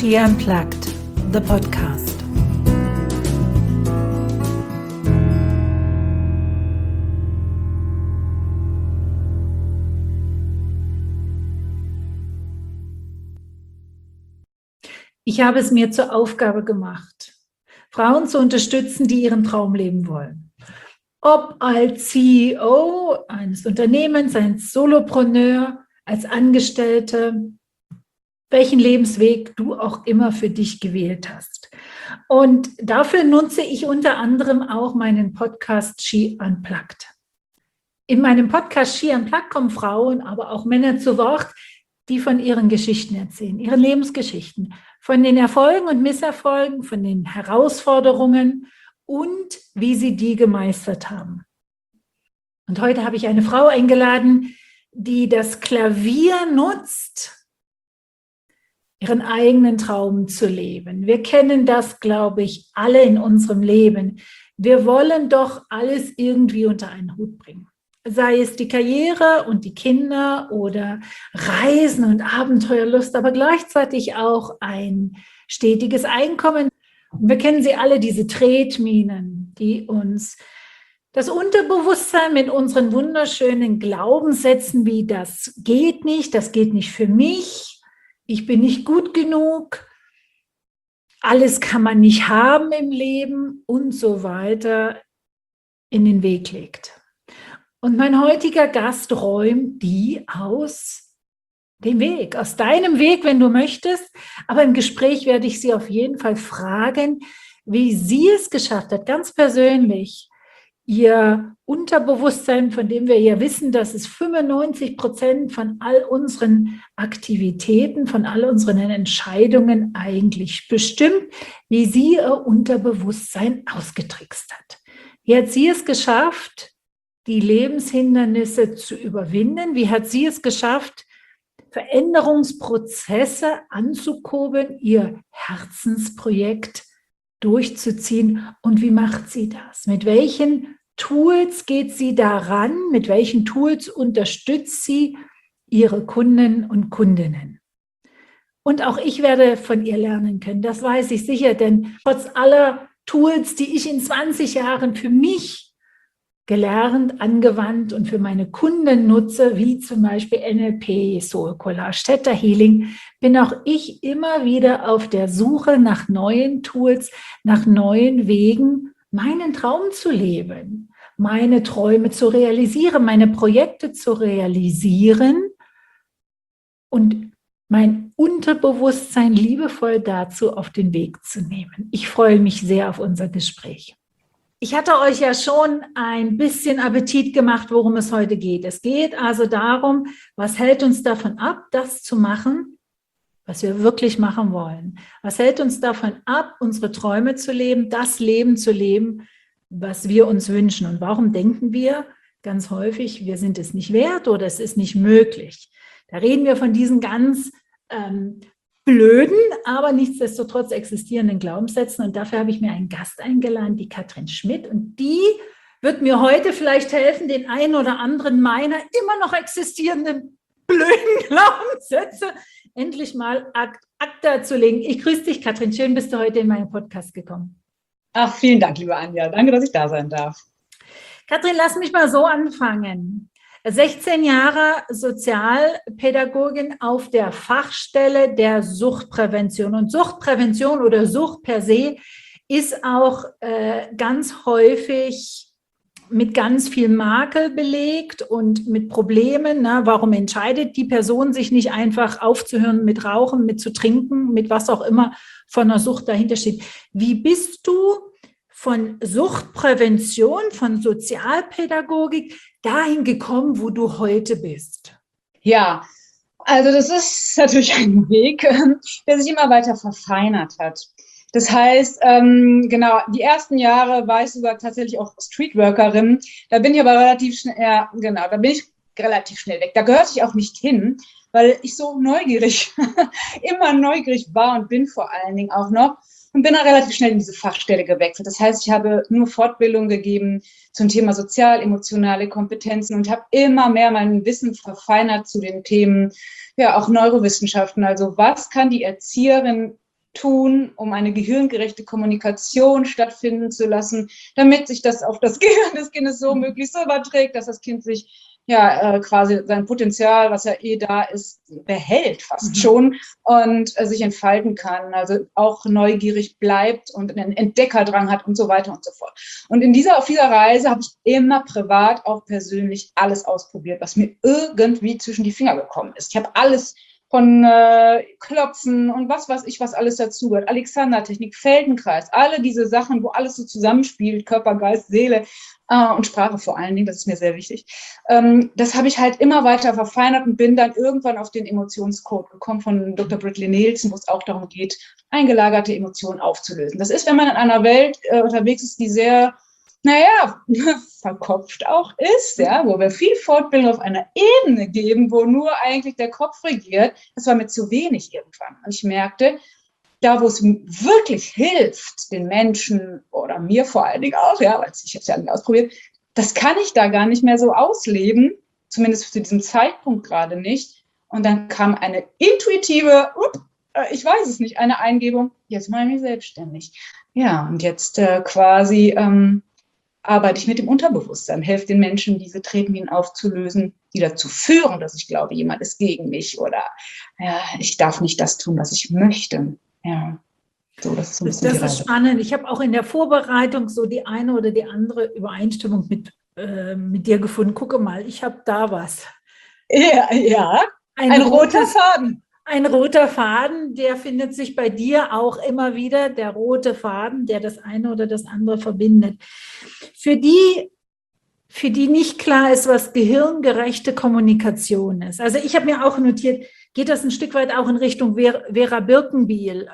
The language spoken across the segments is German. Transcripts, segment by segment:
She Unplugged, the podcast. Ich habe es mir zur Aufgabe gemacht, Frauen zu unterstützen, die ihren Traum leben wollen. Ob als CEO eines Unternehmens, als Solopreneur, als Angestellte, welchen Lebensweg du auch immer für dich gewählt hast. Und dafür nutze ich unter anderem auch meinen Podcast She Unplugged. In meinem Podcast She Unplugged kommen Frauen, aber auch Männer zu Wort, die von ihren Geschichten erzählen, ihren Lebensgeschichten, von den Erfolgen und Misserfolgen, von den Herausforderungen und wie sie die gemeistert haben. Und heute habe ich eine Frau eingeladen, die das Klavier nutzt, ihren eigenen Traum zu leben. Wir kennen das, glaube ich, alle in unserem Leben. Wir wollen doch alles irgendwie unter einen Hut bringen. Sei es die Karriere und die Kinder oder Reisen und Abenteuerlust, aber gleichzeitig auch ein stetiges Einkommen. Und wir kennen sie alle, diese Tretminen, die uns das Unterbewusstsein mit unseren wunderschönen Glaubenssätzen wie das geht nicht für mich, ich bin nicht gut genug, alles kann man nicht haben im Leben und so weiter in den Weg legt. Und mein heutiger Gast räumt die aus dem Weg, aus deinem Weg, wenn du möchtest. Aber im Gespräch werde ich sie auf jeden Fall fragen, wie sie es geschafft hat, ganz persönlich, ihr Unterbewusstsein, von dem wir ja wissen, dass es 95% von all unseren Aktivitäten, von all unseren Entscheidungen eigentlich bestimmt, wie sie ihr Unterbewusstsein ausgetrickst hat. Wie hat sie es geschafft, die Lebenshindernisse zu überwinden? Wie hat sie es geschafft, Veränderungsprozesse anzukurbeln, ihr Herzensprojekt durchzuziehen? Und wie macht sie das? Mit welchen Tools geht sie daran? Mit welchen Tools unterstützt sie ihre Kunden und Kundinnen? Und auch ich werde von ihr lernen können, das weiß ich sicher, denn trotz aller Tools, die ich in 20 Jahren für mich gelernt, angewandt und für meine Kunden nutze, wie zum Beispiel NLP, Soul Collage, Theta Healing, bin auch ich immer wieder auf der Suche nach neuen Tools, nach neuen Wegen, meinen Traum zu leben, meine Träume zu realisieren, meine Projekte zu realisieren und mein Unterbewusstsein liebevoll dazu auf den Weg zu nehmen. Ich freue mich sehr auf unser Gespräch. Ich hatte euch ja schon ein bisschen Appetit gemacht, worum es heute geht. Es geht also darum, was hält uns davon ab, das zu machen, was wir wirklich machen wollen. Was hält uns davon ab, unsere Träume zu leben, das Leben zu leben, was wir uns wünschen. Und warum denken wir ganz häufig, wir sind es nicht wert oder es ist nicht möglich? Da reden wir von diesen ganz blöden, aber nichtsdestotrotz existierenden Glaubenssätzen. Und dafür habe ich mir einen Gast eingeladen, die Katrin Schmidt. Und die wird mir heute vielleicht helfen, den einen oder anderen meiner immer noch existierenden blöden Glaubenssätze endlich mal ad acta zu legen. Ich grüße dich, Katrin. Schön, bist du heute in meinen Podcast gekommen. Ach, vielen Dank, liebe Anja. Danke, dass ich da sein darf. Katrin, lass mich mal so anfangen. 16 Jahre Sozialpädagogin auf der Fachstelle der Suchtprävention. Und Suchtprävention oder Sucht per se ist auch ganz häufig mit ganz viel Makel belegt und mit Problemen. Ne? Warum entscheidet die Person sich nicht einfach aufzuhören mit Rauchen, mit zu trinken, mit was auch immer von einer Sucht dahinter steht? Wie bist du von Suchtprävention, von Sozialpädagogik dahin gekommen, wo du heute bist? Ja, also das ist natürlich ein Weg, der sich immer weiter verfeinert hat. Das heißt, genau, die ersten Jahre war ich sogar tatsächlich auch Streetworkerin. Da bin ich aber relativ schnell, ja, genau, da bin ich relativ schnell weg. Da gehörte ich auch nicht hin, weil ich so neugierig, immer neugierig war und bin vor allen Dingen auch noch. Und bin dann relativ schnell in diese Fachstelle gewechselt. Das heißt, ich habe nur Fortbildung gegeben zum Thema sozial-emotionale Kompetenzen und habe immer mehr mein Wissen verfeinert zu den Themen, ja, auch Neurowissenschaften. Also was kann die Erzieherin tun, um eine gehirngerechte Kommunikation stattfinden zu lassen, damit sich das auf das Gehirn des Kindes so möglichst so überträgt, dass das Kind sich quasi sein Potenzial, was ja da ist, behält fast schon und sich entfalten kann, also auch neugierig bleibt und einen Entdeckerdrang hat und so weiter und so fort. Und auf dieser Reise habe ich immer privat, auch persönlich alles ausprobiert, was mir irgendwie zwischen die Finger gekommen ist. Ich habe alles von Klopfen und was weiß ich, was alles dazugehört, Alexander-Technik, Feldenkreis, alle diese Sachen, wo alles so zusammenspielt, Körper, Geist, Seele und Sprache vor allen Dingen, das ist mir sehr wichtig. Das habe ich halt immer weiter verfeinert und bin dann irgendwann auf den Emotionscode gekommen von Dr. Britley Nielsen, wo es auch darum geht, eingelagerte Emotionen aufzulösen. Das ist, wenn man in einer Welt unterwegs ist, die sehr verkopft auch ist, wo wir viel Fortbildung auf einer Ebene geben, wo nur eigentlich der Kopf regiert. Das war mir zu wenig irgendwann. Und ich merkte, da, wo es wirklich hilft, den Menschen oder mir vor allen Dingen auch, weil ich habe es ja nicht ausprobiert, das kann ich da gar nicht mehr so ausleben, zumindest zu diesem Zeitpunkt gerade nicht. Und dann kam eine intuitive, ich weiß es nicht, eine Eingebung, jetzt mache ich mich selbstständig. Ja, und jetzt quasi arbeite ich mit dem Unterbewusstsein, helfe den Menschen, diese Tretminen aufzulösen, die dazu führen, dass ich glaube, jemand ist gegen mich oder ich darf nicht das tun, was ich möchte. Ja, so, das ist so ein bisschen das ist spannend. Ich habe auch in der Vorbereitung so die eine oder die andere Übereinstimmung mit dir gefunden. Gucke mal, ich habe da was. Ja. Ein roter Faden. Ein roter Faden, der findet sich bei dir auch immer wieder, der rote Faden, der das eine oder das andere verbindet. Für die nicht klar ist, was gehirngerechte Kommunikation ist. Also ich habe mir auch notiert, geht das ein Stück weit auch in Richtung Vera Birkenbiel?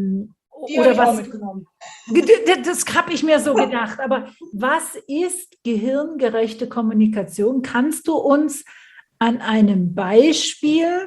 Oder was? Mitgenommen. Das habe ich mir so gedacht. Aber was ist gehirngerechte Kommunikation? Kannst du uns an einem Beispiel,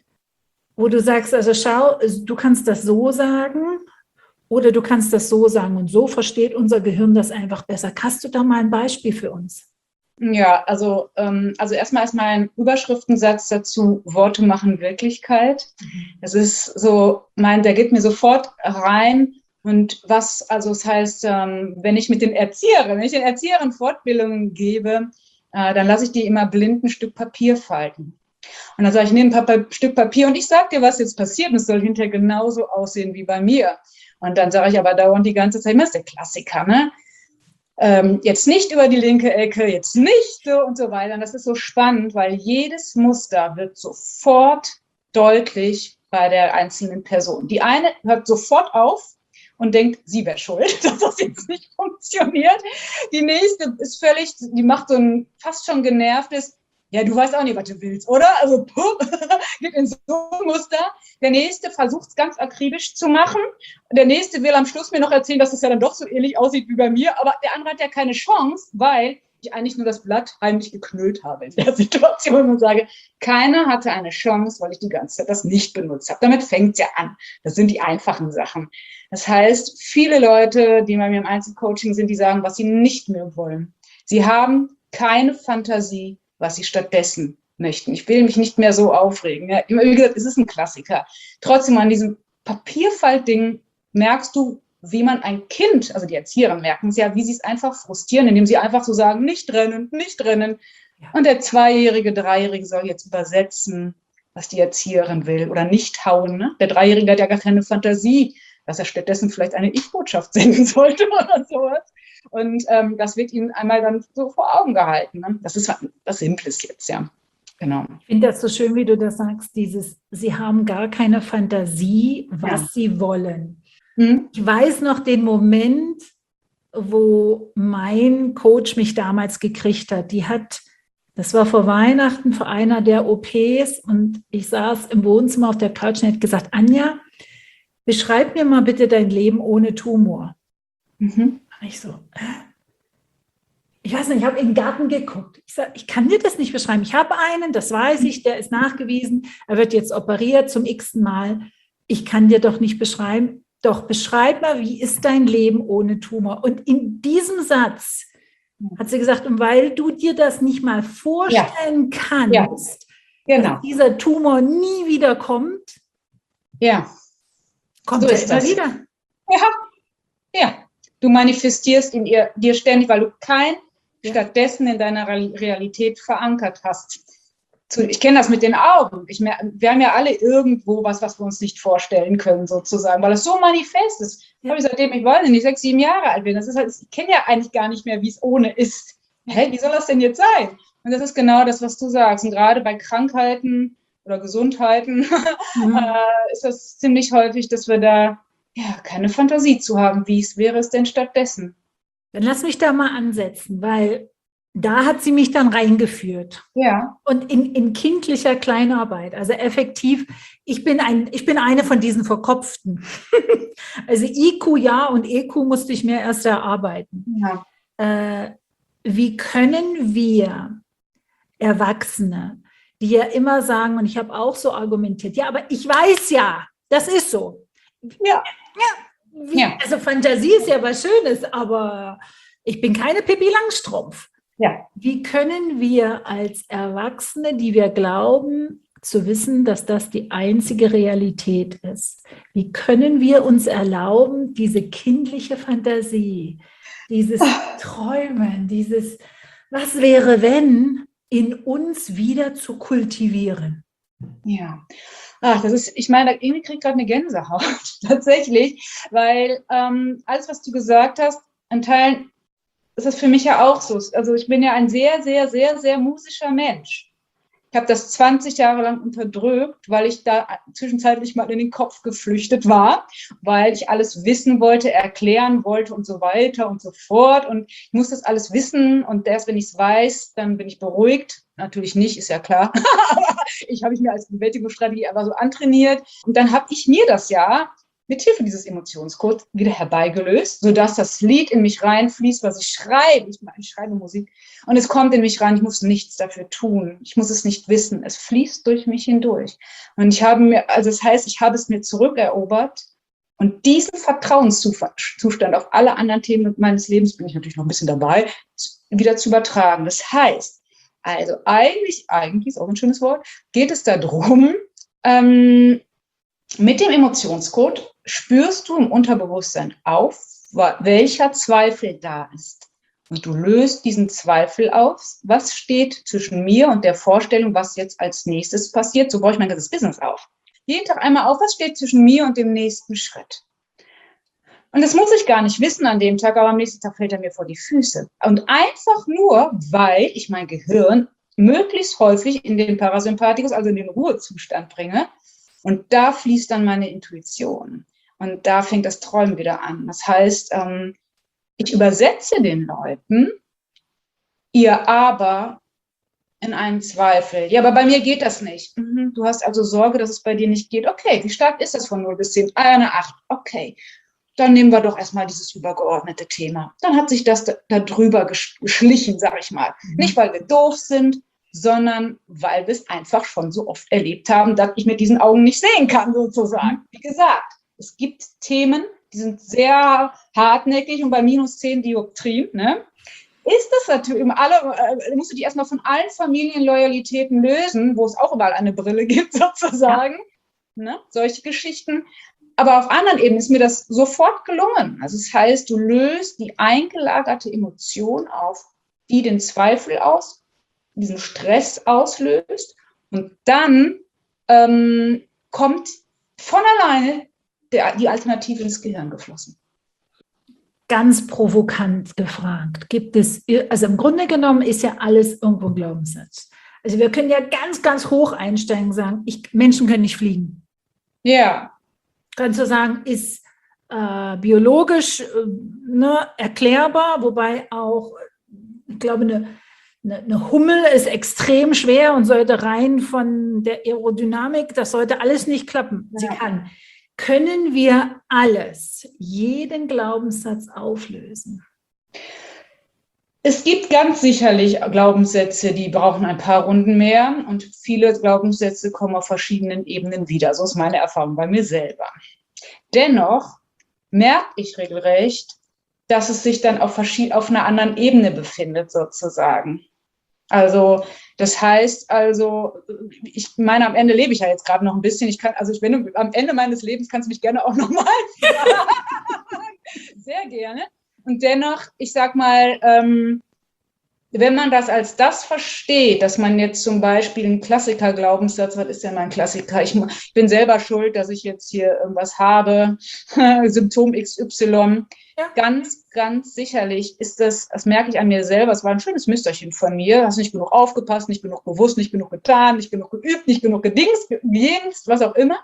wo du sagst, also schau, du kannst das so sagen oder du kannst das so sagen und so versteht unser Gehirn das einfach besser. Hast du da mal ein Beispiel für uns? Ja, also erstmal ist mein Überschriftensatz dazu, Worte machen Wirklichkeit. Das ist so, der geht mir sofort rein. Und das heißt, wenn ich den Erzieherinnen Fortbildungen gebe, dann lasse ich die immer blind ein Stück Papier falten. Und dann sage ich, nehme ein Stück Papier und ich sage dir, was jetzt passiert. Und es soll hinterher genauso aussehen wie bei mir. Und dann sage ich aber dauernd die ganze Zeit, das ist der Klassiker, ne? Jetzt nicht über die linke Ecke, jetzt nicht so und so weiter. Und das ist so spannend, weil jedes Muster wird sofort deutlich bei der einzelnen Person. Die eine hört sofort auf und denkt, sie wäre schuld, dass das jetzt nicht funktioniert. Die nächste ist die macht so ein fast schon genervtes, ja, du weißt auch nicht, was du willst, oder? Also, geht in so ein Muster. Der nächste versucht es ganz akribisch zu machen. Der nächste will am Schluss mir noch erzählen, dass es ja dann doch so ähnlich aussieht wie bei mir. Aber der andere hat ja keine Chance, weil ich eigentlich nur das Blatt heimlich geknüllt habe in der Situation und sage, keiner hatte eine Chance, weil ich die ganze Zeit das nicht benutzt habe. Damit fängt es ja an. Das sind die einfachen Sachen. Das heißt, viele Leute, die bei mir im Einzelcoaching sind, die sagen, was sie nicht mehr wollen. Sie haben keine Fantasie, was sie stattdessen möchten. Ich will mich nicht mehr so aufregen. Ja, wie gesagt, es ist ein Klassiker. Trotzdem an diesem Papierfaltding merkst du, wie man ein Kind, also die Erzieher merken es ja, wie sie es einfach frustrieren, indem sie einfach so sagen, nicht rennen, nicht rennen. Ja. Und der 2-Jährige, 3-Jährige soll jetzt übersetzen, was die Erzieherin will oder nicht hauen. Ne? Der 3-Jährige hat ja gar keine Fantasie, dass er stattdessen vielleicht eine Ich-Botschaft senden sollte oder sowas. Und das wird ihnen einmal dann so vor Augen gehalten. Ne? Das ist was Simples jetzt, ja. Genau. Ich finde das so schön, wie du das sagst, sie haben gar keine Fantasie, was sie wollen. Ich weiß noch den Moment, wo mein Coach mich damals gekriegt hat. Das war vor Weihnachten, vor einer der OPs und ich saß im Wohnzimmer auf der Couch und hat gesagt, Anja, beschreib mir mal bitte dein Leben ohne Tumor. Und ich so, ich weiß nicht, ich habe in den Garten geguckt. Ich sage, ich kann dir das nicht beschreiben. Ich habe einen, das weiß ich, der ist nachgewiesen. Er wird jetzt operiert zum x-ten Mal. Ich kann dir doch nicht beschreiben. Doch, beschreib mal, wie ist dein Leben ohne Tumor? Und in diesem Satz hat sie gesagt, und weil du dir das nicht mal vorstellen kannst, dass dieser Tumor nie wieder kommt, Kommt So ja ist immer das. wieder. Ja, ja. Du manifestierst dir ständig, weil du kein stattdessen in deiner Realität verankert hast. Ich kenne das mit den Augen. Wir haben ja alle irgendwo was wir uns nicht vorstellen können, sozusagen, weil es so manifest ist. Das habe ich seitdem, ich weiß nicht, 6, 7 Jahre alt bin. Das ist halt, ich kenne ja eigentlich gar nicht mehr, wie es ohne ist. Hä, wie soll das denn jetzt sein? Und das ist genau das, was du sagst. Und gerade bei Krankheiten oder Gesundheiten ist das ziemlich häufig, dass wir da keine Fantasie zu haben. Wie wäre es denn stattdessen? Dann lass mich da mal ansetzen, weil da hat sie mich dann reingeführt. Ja. Und in kindlicher Kleinarbeit, also effektiv, ich bin eine von diesen Verkopften. Also IQ ja und EQ musste ich mir erst erarbeiten. Ja. Wie können wir Erwachsene, die ja immer sagen, und ich habe auch so argumentiert, ja, aber ich weiß ja, das ist so. Ja. Also Fantasie ist ja was Schönes, aber ich bin keine Pippi Langstrumpf. Ja. Wie können wir als Erwachsene, die wir glauben, zu wissen, dass das die einzige Realität ist, wie können wir uns erlauben, diese kindliche Fantasie, dieses Träumen, dieses was wäre, wenn, in uns wieder zu kultivieren? Ja. Ach, ich meine, irgendwie kriege ich gerade eine Gänsehaut, tatsächlich, weil alles, was du gesagt hast, in Teilen ist das für mich ja auch so. Also ich bin ja ein sehr, sehr, sehr, sehr musischer Mensch. Ich habe das 20 Jahre lang unterdrückt, weil ich da zwischenzeitlich mal in den Kopf geflüchtet war, weil ich alles wissen wollte, erklären wollte und so weiter und so fort. Und ich muss das alles wissen und erst wenn ich es weiß, dann bin ich beruhigt. Natürlich nicht, ist ja klar. Ich habe mir als Bewältigungsstrategie aber so antrainiert. Und dann habe ich mir das ja mit Hilfe dieses Emotionscodes wieder herbeigelöst, sodass das Lied in mich reinfließt, was ich schreibe. Ich schreibe Musik und es kommt in mich rein. Ich muss nichts dafür tun. Ich muss es nicht wissen. Es fließt durch mich hindurch. Und ich habe es mir zurückerobert und diesen Vertrauenszustand auf alle anderen Themen meines Lebens, bin ich natürlich noch ein bisschen dabei, wieder zu übertragen. Das heißt, also eigentlich ist auch ein schönes Wort, geht es darum, mit dem Emotionscode spürst du im Unterbewusstsein auf, welcher Zweifel da ist. Und du löst diesen Zweifel auf. Was steht zwischen mir und der Vorstellung, was jetzt als nächstes passiert? So baue ich mein ganzes Business auf. Jeden Tag einmal auf, was steht zwischen mir und dem nächsten Schritt? Und das muss ich gar nicht wissen an dem Tag, aber am nächsten Tag fällt er mir vor die Füße. Und einfach nur, weil ich mein Gehirn möglichst häufig in den Parasympathikus, also in den Ruhezustand bringe. Und da fließt dann meine Intuition. Und da fängt das Träumen wieder an. Das heißt, ich übersetze den Leuten ihr Aber in einen Zweifel. Ja, aber bei mir geht das nicht. Du hast also Sorge, dass es bei dir nicht geht. Okay, wie stark ist das von 0 bis 10? Eine 8. Okay, dann nehmen wir doch erstmal dieses übergeordnete Thema. Dann hat sich das da drüber geschlichen, sag ich mal. Nicht, weil wir doof sind, sondern weil wir es einfach schon so oft erlebt haben, dass ich mit diesen Augen nicht sehen kann, sozusagen. Wie gesagt, es gibt Themen, die sind sehr hartnäckig und bei minus 10 Dioptrien, ne? Ist das natürlich, musst du dich erstmal von allen Familienloyalitäten lösen, wo es auch überall eine Brille gibt, sozusagen. Ja. Ne? Solche Geschichten. Aber auf anderen Ebenen ist mir das sofort gelungen. Also das heißt, du löst die eingelagerte Emotion auf, die den Zweifel diesen Stress auslöst und dann kommt von alleine die Alternative ins Gehirn geflossen. Ganz provokant gefragt, gibt es, also im Grunde genommen ist ja alles irgendwo ein Glaubenssatz. Also wir können ja ganz, ganz hoch einsteigen und sagen, Menschen können nicht fliegen. Ja. Kannst du sagen, ist biologisch erklärbar, wobei auch, ich glaube, eine Hummel ist extrem schwer und sollte rein von der Aerodynamik, das sollte alles nicht klappen. Sie kann. Können wir jeden Glaubenssatz auflösen? Es gibt ganz sicherlich Glaubenssätze, die brauchen ein paar Runden mehr und viele Glaubenssätze kommen auf verschiedenen Ebenen wieder. So ist meine Erfahrung bei mir selber. Dennoch merke ich regelrecht, dass es sich dann auf einer anderen Ebene befindet, sozusagen. Also Das heißt also, ich meine, am Ende lebe ich ja jetzt gerade noch ein bisschen. Am Ende meines Lebens kannst du mich gerne auch nochmal fragen. Sehr gerne. Und dennoch, ich sag mal, wenn man das als das versteht, dass man jetzt zum Beispiel einen Klassiker-Glaubenssatz, was ist denn mein Klassiker? Ich bin selber schuld, dass ich jetzt hier irgendwas habe, Symptom XY. Ja. Ganz, ganz sicherlich ist das merke ich an mir selber, es war ein schönes Müsterchen von mir, hast nicht genug aufgepasst, nicht genug bewusst, nicht genug getan, nicht genug geübt, nicht genug gedingst, was auch immer,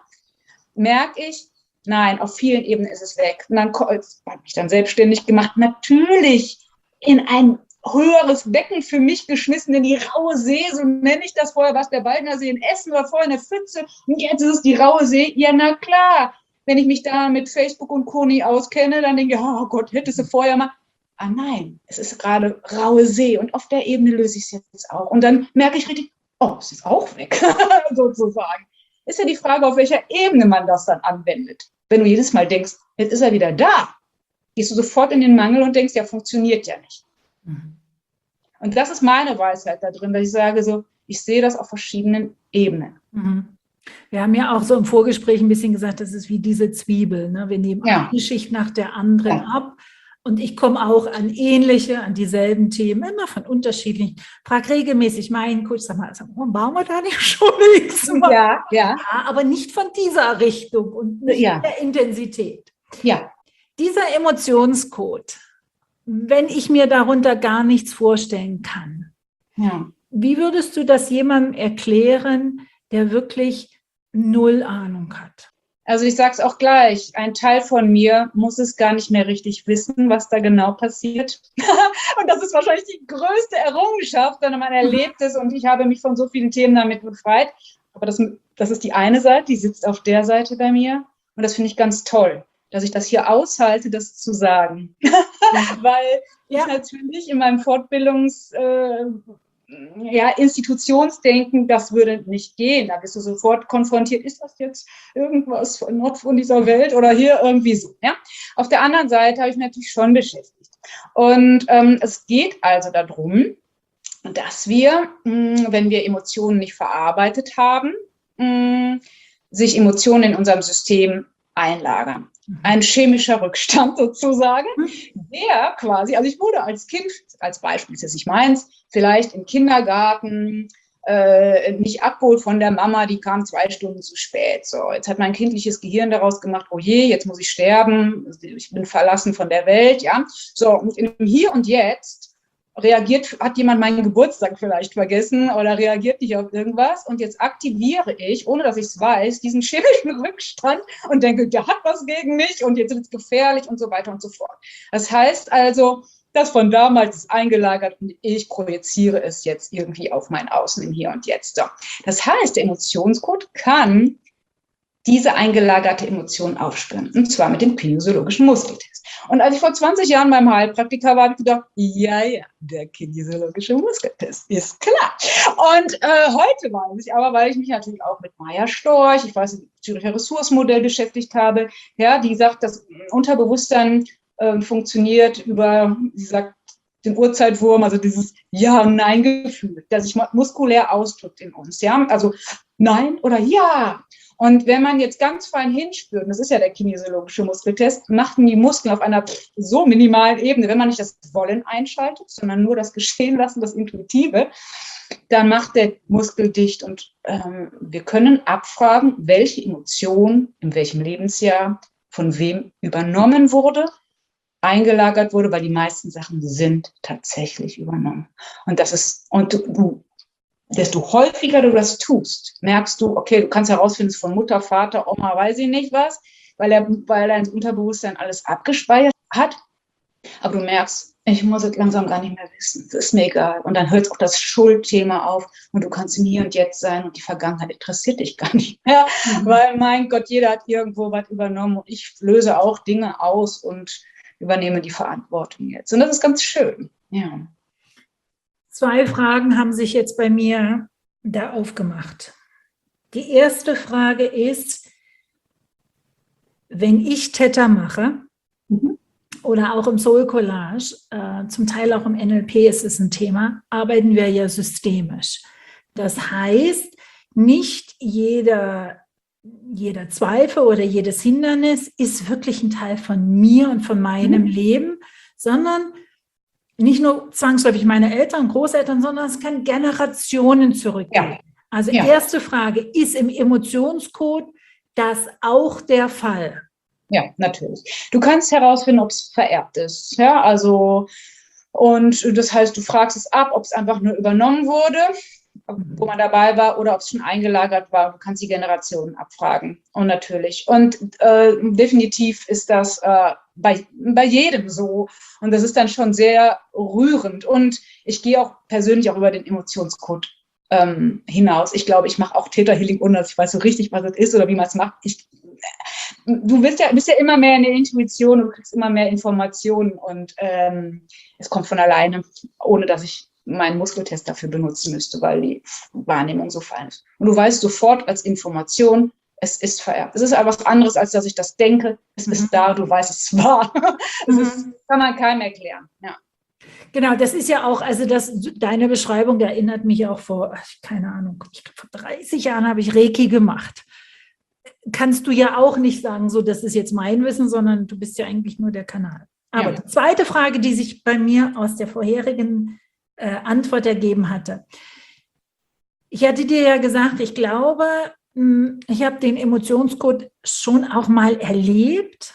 merke ich, nein, auf vielen Ebenen ist es weg. Und dann habe ich mich dann selbstständig gemacht, natürlich in ein höheres Becken für mich geschmissen, in die raue See, so nenne ich das. Vorher war es der Baldner See in Essen, war vorher eine Pfütze und jetzt ist es die raue See. Ja, na klar, wenn ich mich da mit Facebook und Co. nie auskenne, dann denke ich, oh Gott, hättest du vorher mal. Ah nein, es ist gerade raue See und auf der Ebene löse ich es jetzt auch. Und dann merke ich richtig, oh, es ist auch weg, sozusagen. Ist ja die Frage, auf welcher Ebene man das dann anwendet. Wenn du jedes Mal denkst, jetzt ist er wieder da, gehst du sofort in den Mangel und denkst, ja, funktioniert ja nicht. Mhm. Und das ist meine Weisheit da drin, dass ich sage, so, ich sehe das auf verschiedenen Ebenen. Mhm. Wir haben ja auch so im Vorgespräch ein bisschen gesagt, das ist wie diese Zwiebel. Ne? Wir nehmen eine Schicht nach der anderen ab. Und ich komme auch an dieselben Themen, immer von unterschiedlichen. Frag regelmäßig meinen Coach, sag mal, bauen wir da nicht schon nichts? Ja, aber nicht von dieser Richtung und nicht der Intensität. Ja. Dieser Emotionscode, wenn ich mir darunter gar nichts vorstellen kann, wie würdest du das jemandem erklären, der wirklich null Ahnung hat? Also ich sage es auch gleich, ein Teil von mir muss es gar nicht mehr richtig wissen, was da genau passiert. Und das ist wahrscheinlich die größte Errungenschaft, wenn man erlebt es und ich habe mich von so vielen Themen damit befreit. Aber das ist die eine Seite, die sitzt auf der Seite bei mir und das finde ich ganz toll, dass ich das hier aushalte, das zu sagen. Weil ich natürlich in meinem Institutionsdenken, das würde nicht gehen. Da bist du sofort konfrontiert, ist das jetzt irgendwas von dieser Welt oder hier irgendwie so. Ja? Auf der anderen Seite habe ich mich natürlich schon beschäftigt. Und es geht also darum, dass wir, wenn wir Emotionen nicht verarbeitet haben, sich Emotionen in unserem System einlagern. Ein chemischer Rückstand sozusagen, der quasi, also ich wurde als Kind, als Beispiel ist jetzt nicht meins, vielleicht im Kindergarten nicht abgeholt von der Mama, die kam 2 Stunden zu spät. So, jetzt hat mein kindliches Gehirn daraus gemacht, oh je, jetzt muss ich sterben, ich bin verlassen von der Welt, ja. So, und im Hier und Jetzt hat jemand meinen Geburtstag vielleicht vergessen oder reagiert nicht auf irgendwas und jetzt aktiviere ich, ohne dass ich es weiß, diesen chemischen Rückstand und denke, der hat was gegen mich und jetzt ist es gefährlich und so weiter und so fort. Das heißt also, das von damals ist eingelagert und ich projiziere es jetzt irgendwie auf mein Außen im Hier und Jetzt. So. Das heißt, der Emotionscode kann diese eingelagerte Emotion aufspüren, und zwar mit dem kinesiologischen Muskeltest. Und als ich vor 20 Jahren beim Heilpraktiker war, habe ich gedacht, ja, der kinesiologische Muskeltest ist klar. Und heute weiß ich aber, weil ich mich natürlich auch mit Maja Storch, ich weiß, Züricher Ressourcenmodell beschäftigt habe, ja, die sagt, das Unterbewusstsein funktioniert über, sie sagt, den Urzeitwurm, also dieses Ja- und Nein-Gefühl, das sich muskulär ausdrückt in uns. Ja? Also Nein oder Ja. Und wenn man jetzt ganz fein hinspürt, das ist ja der kinesiologische Muskeltest, machten die Muskeln auf einer so minimalen Ebene, wenn man nicht das Wollen einschaltet, sondern nur das Geschehen lassen, das Intuitive, dann macht der Muskel dicht und wir können abfragen, welche Emotion in welchem Lebensjahr von wem übernommen wurde, eingelagert wurde, weil die meisten Sachen sind tatsächlich übernommen. Und das ist, desto häufiger du das tust, merkst du, okay, du kannst herausfinden, es ist von Mutter, Vater, Oma, weiß ich nicht was, weil dein Unterbewusstsein alles abgespeichert hat. Aber du merkst, ich muss es langsam gar nicht mehr wissen, es ist mir egal. Und dann hört auch das Schuldthema auf und du kannst im Hier und Jetzt sein und die Vergangenheit interessiert dich gar nicht mehr. Weil, mein Gott, jeder hat irgendwo was übernommen und ich löse auch Dinge aus und übernehme die Verantwortung jetzt. Und das ist ganz schön, ja. 2 Fragen haben sich jetzt bei mir da aufgemacht. Die erste Frage ist, wenn ich Theta mache oder auch im Soul Collage, zum Teil auch im NLP ist es ein Thema, arbeiten wir ja systemisch. Das heißt, nicht jeder Zweifel oder jedes Hindernis ist wirklich ein Teil von mir und von meinem Leben, sondern nicht nur zwangsläufig meine Eltern, Großeltern, sondern es kann Generationen zurückgehen. Also erste Frage, ist im Emotionscode das auch der Fall? Ja, natürlich. Du kannst herausfinden, ob es vererbt ist. Ja, also, und das heißt, du fragst es ab, ob es einfach nur übernommen wurde, wo man dabei war, oder ob es schon eingelagert war. Du kannst die Generationen abfragen. Und natürlich. Und definitiv ist das bei jedem so. Und das ist dann schon sehr rührend. Und ich gehe auch persönlich auch über den Emotionscode hinaus. Ich glaube, ich mache auch Theta-Healing, ohne dass ich weiß so richtig, was das ist oder wie man es macht. Du bist ja immer mehr in der Intuition und kriegst immer mehr Informationen und es kommt von alleine, ohne dass ich meinen Muskeltest dafür benutzen müsste, weil die Wahrnehmung so fein ist. Und du weißt sofort als Information, es ist vererbt. Es ist aber was anderes, als dass ich das denke. Es ist da, du weißt, es war. Das kann man keinem erklären. Ja. Genau, das ist ja auch, also deine Beschreibung erinnert mich auch keine Ahnung, ich glaube, vor 30 Jahren habe ich Reiki gemacht. Kannst du ja auch nicht sagen, so, das ist jetzt mein Wissen, sondern du bist ja eigentlich nur der Kanal. Aber die zweite Frage, die sich bei mir aus der vorherigen Antwort ergeben hatte. Ich hatte dir ja gesagt, ich glaube, ich habe den Emotionscode schon auch mal erlebt.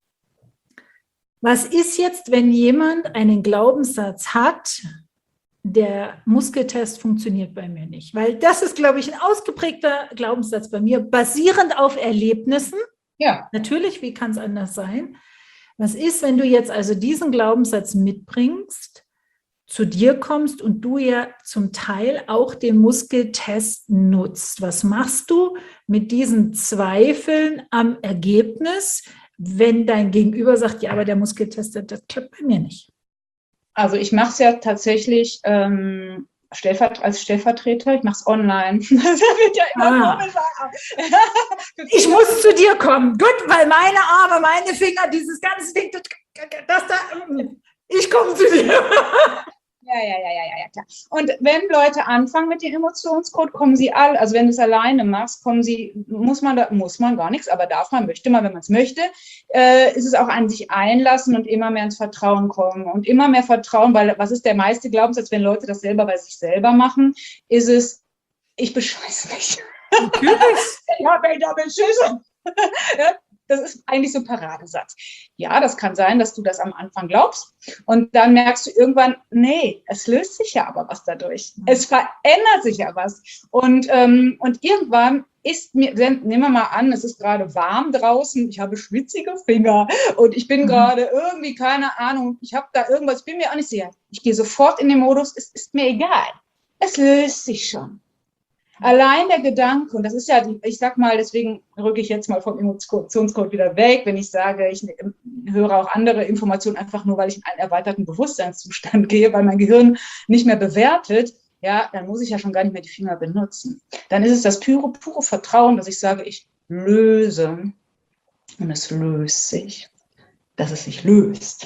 Was ist jetzt, wenn jemand einen Glaubenssatz hat, der Muskeltest funktioniert bei mir nicht? Weil das ist, glaube ich, ein ausgeprägter Glaubenssatz bei mir, basierend auf Erlebnissen. Ja. Natürlich, wie kann es anders sein? Was ist, wenn du jetzt also diesen Glaubenssatz mitbringst, zu dir kommst und du ja zum Teil auch den Muskeltest nutzt? Was machst du mit diesen Zweifeln am Ergebnis, wenn dein Gegenüber sagt, ja, aber der Muskeltest, das klappt bei mir nicht? Also ich mache es ja tatsächlich als Stellvertreter. Ich mache es online. Das wird ja immer komischer. Ich muss zu dir kommen. Gut, weil meine Arme, meine Finger, dieses ganze Ding, ich komme zu dir. Ja, klar. Und wenn Leute anfangen mit dem Emotionscode, kommen sie alle, also wenn du es alleine machst, muss man gar nichts, aber darf man, möchte man, wenn man es möchte, ist es auch an sich einlassen und immer mehr ins Vertrauen kommen und immer mehr Vertrauen, weil was ist der meiste Glaubenssatz, wenn Leute das selber bei sich selber machen, ist es, ich bescheiße mich. Natürlich. Ich habe mich da beschissen. Ja, das ist eigentlich so ein Paradesatz. Ja, das kann sein, dass du das am Anfang glaubst und dann merkst du irgendwann, nee, es löst sich ja aber was dadurch. Es verändert sich ja was. Und irgendwann nehmen wir mal an, es ist gerade warm draußen, ich habe schwitzige Finger und ich bin gerade irgendwie, keine Ahnung, ich habe da irgendwas, ich bin mir auch nicht sicher. Ich gehe sofort in den Modus, es ist mir egal. Es löst sich schon. Allein der Gedanke, und das ist ja, ich sag mal, deswegen rücke ich jetzt mal vom Emotionscode wieder weg, wenn ich sage, ich höre auch andere Informationen einfach nur, weil ich in einen erweiterten Bewusstseinszustand gehe, weil mein Gehirn nicht mehr bewertet, ja, dann muss ich ja schon gar nicht mehr die Finger benutzen. Dann ist es das pure Vertrauen, dass ich sage, ich löse und es löst sich, dass es sich löst.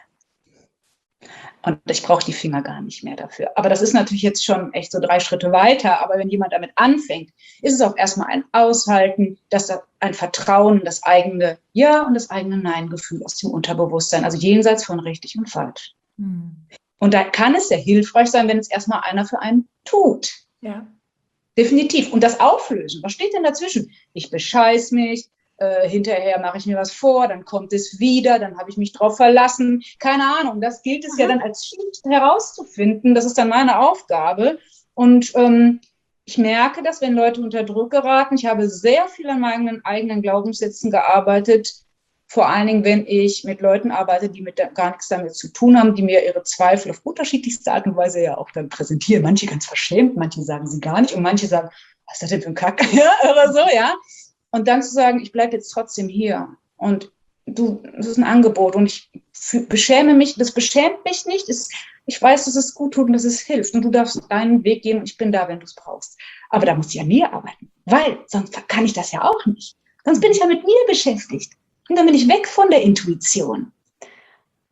Und ich brauche die Finger gar nicht mehr dafür. Aber das ist natürlich jetzt schon echt so 3 Schritte weiter. Aber wenn jemand damit anfängt, ist es auch erstmal ein Aushalten, ein Vertrauen in das eigene Ja und das eigene Nein-Gefühl aus dem Unterbewusstsein. Also jenseits von richtig und falsch. Und da kann es sehr hilfreich sein, wenn es erstmal einer für einen tut. Ja. Definitiv. Und das Auflösen. Was steht denn dazwischen? Ich bescheiß mich. Hinterher mache ich mir was vor, dann kommt es wieder, dann habe ich mich drauf verlassen. Keine Ahnung, das gilt es ja dann als Schicht herauszufinden. Das ist dann meine Aufgabe. Und ich merke, dass wenn Leute unter Druck geraten, ich habe sehr viel an meinen eigenen Glaubenssätzen gearbeitet, vor allen Dingen, wenn ich mit Leuten arbeite, die gar nichts damit zu tun haben, die mir ihre Zweifel auf unterschiedlichste Art und Weise ja auch dann präsentieren. Manche ganz verschämt, manche sagen sie gar nicht und manche sagen, was ist das denn für ein Kack? Ja, oder so, ja. Und dann zu sagen, ich bleibe jetzt trotzdem hier und das ist ein Angebot und ich beschäme mich, das beschämt mich nicht, ich weiß, dass es gut tut und dass es hilft und du darfst deinen Weg gehen und ich bin da, wenn du es brauchst. Aber da muss ich an mir arbeiten, weil sonst kann ich das ja auch nicht. Sonst bin ich ja mit mir beschäftigt und dann bin ich weg von der Intuition.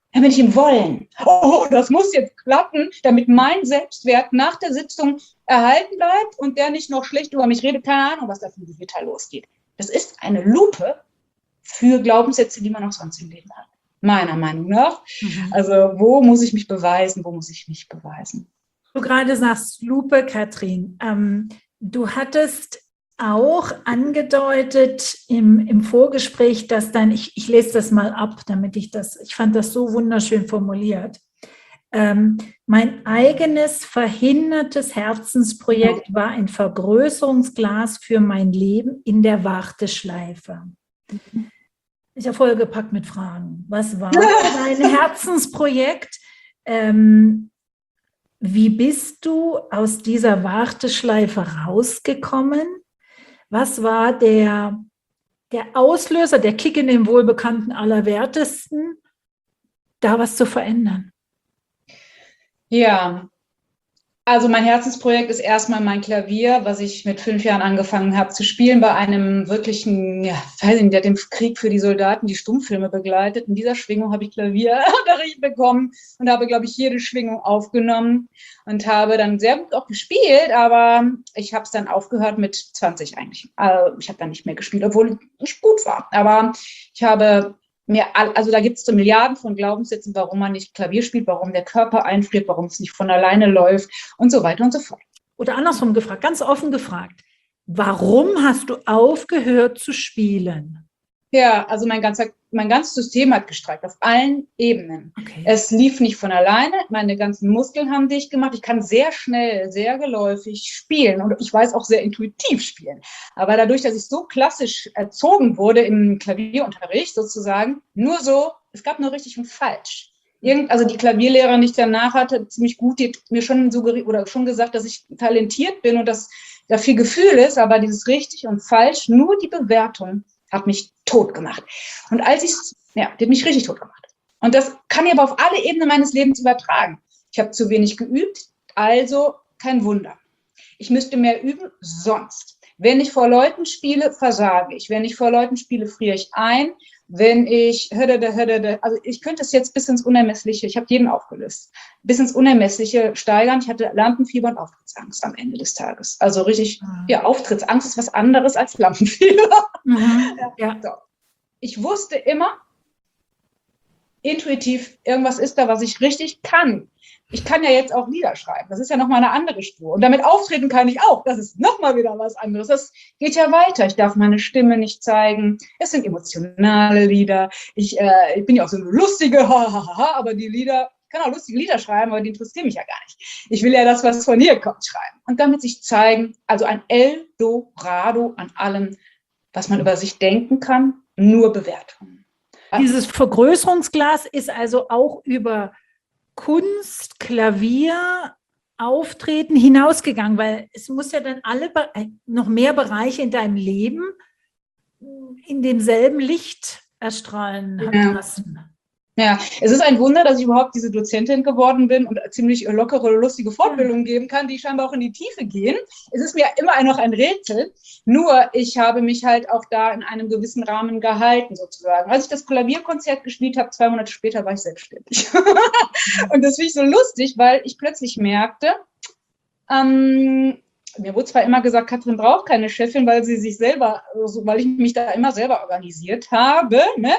dann bin ich im Wollen. Oh, das muss jetzt klappen, damit mein Selbstwert nach der Sitzung erhalten bleibt und der nicht noch schlecht über mich redet. Keine Ahnung, was da für ein Gewitter losgeht. Das ist eine Lupe für Glaubenssätze, die man auch sonst im Leben hat. Meiner Meinung nach. Also, wo muss ich mich beweisen, wo muss ich nicht beweisen? Du gerade sagst Lupe, Katrin. Du hattest auch angedeutet im Vorgespräch, dass ich lese das mal ab, ich fand das so wunderschön formuliert. Mein eigenes verhindertes Herzensprojekt war ein Vergrößerungsglas für mein Leben in der Warteschleife. Ich habe vollgepackt mit Fragen. Was war dein Herzensprojekt? Wie bist du aus dieser Warteschleife rausgekommen? Was war der Auslöser, der Kick in den wohlbekannten Allerwertesten, da was zu verändern? Ja, also mein Herzensprojekt ist erstmal mein Klavier, was ich mit 5 Jahren angefangen habe zu spielen, bei einem wirklichen, der hat den Krieg für die Soldaten, die Stummfilme begleitet. In dieser Schwingung habe ich Klavierunterricht bekommen und habe, glaube ich, jede Schwingung aufgenommen und habe dann sehr gut auch gespielt, aber ich habe es dann aufgehört mit 20 eigentlich. Also ich habe dann nicht mehr gespielt, obwohl ich gut war. Aber ich habe also da gibt es so Milliarden von Glaubenssätzen, warum man nicht Klavier spielt, warum der Körper einfriert, warum es nicht von alleine läuft und so weiter und so fort. Oder andersrum gefragt, ganz offen gefragt, warum hast du aufgehört zu spielen? Ja, also mein ganzes System hat gestreikt, auf allen Ebenen. Okay. Es lief nicht von alleine, meine ganzen Muskeln haben dicht gemacht. Ich kann sehr schnell, sehr geläufig spielen und ich weiß auch sehr intuitiv spielen. Aber dadurch, dass ich so klassisch erzogen wurde im Klavierunterricht sozusagen, es gab nur richtig und falsch. Also die Klavierlehrerin, die ich danach hatte, ziemlich gut, die hat mir schon suggeriert oder schon gesagt, dass ich talentiert bin und dass da viel Gefühl ist, aber dieses richtig und falsch, nur die Bewertung hat mich tot gemacht. Und die hat mich richtig tot gemacht. Und das kann ich aber auf alle Ebenen meines Lebens übertragen. Ich habe zu wenig geübt, also kein Wunder. Ich müsste mehr üben, sonst. Wenn ich vor Leuten spiele, versage ich. Wenn ich vor Leuten spiele, friere ich ein. Wenn ich, also ich könnte es jetzt bis ins Unermessliche, ich habe jeden aufgelöst, bis ins Unermessliche steigern. Ich hatte Lampenfieber und Auftrittsangst am Ende des Tages. Also richtig, Auftrittsangst ist was anderes als Lampenfieber. So. Ich wusste immer, intuitiv, irgendwas ist da, was ich richtig kann. Ich kann ja jetzt auch Lieder schreiben. Das ist ja nochmal eine andere Spur. Und damit auftreten kann ich auch. Das ist nochmal wieder was anderes. Das geht ja weiter. Ich darf meine Stimme nicht zeigen. Es sind emotionale Lieder. Ich bin ja auch so eine lustige, aber die Lieder, ich kann auch lustige Lieder schreiben, aber die interessieren mich ja gar nicht. Ich will ja das, was von hier kommt, schreiben. Und damit sich zeigen, also ein Eldorado an allem, was man über sich denken kann, nur Bewertungen. Dieses Vergrößerungsglas ist also auch über Kunst, Klavier, Auftreten hinausgegangen, weil es muss ja dann noch mehr Bereiche in deinem Leben in demselben Licht erstrahlen lassen. Ja, es ist ein Wunder, dass ich überhaupt diese Dozentin geworden bin und ziemlich lockere, lustige Fortbildungen geben kann, die scheinbar auch in die Tiefe gehen. Es ist mir immer noch ein Rätsel, nur ich habe mich halt auch da in einem gewissen Rahmen gehalten sozusagen. Als ich das Klavierkonzert gespielt habe, 2 Monate später war ich selbstständig. Und das finde ich so lustig, weil ich plötzlich merkte, mir wurde zwar immer gesagt, Katrin braucht keine Chefin, weil ich mich da immer selber organisiert habe, ne?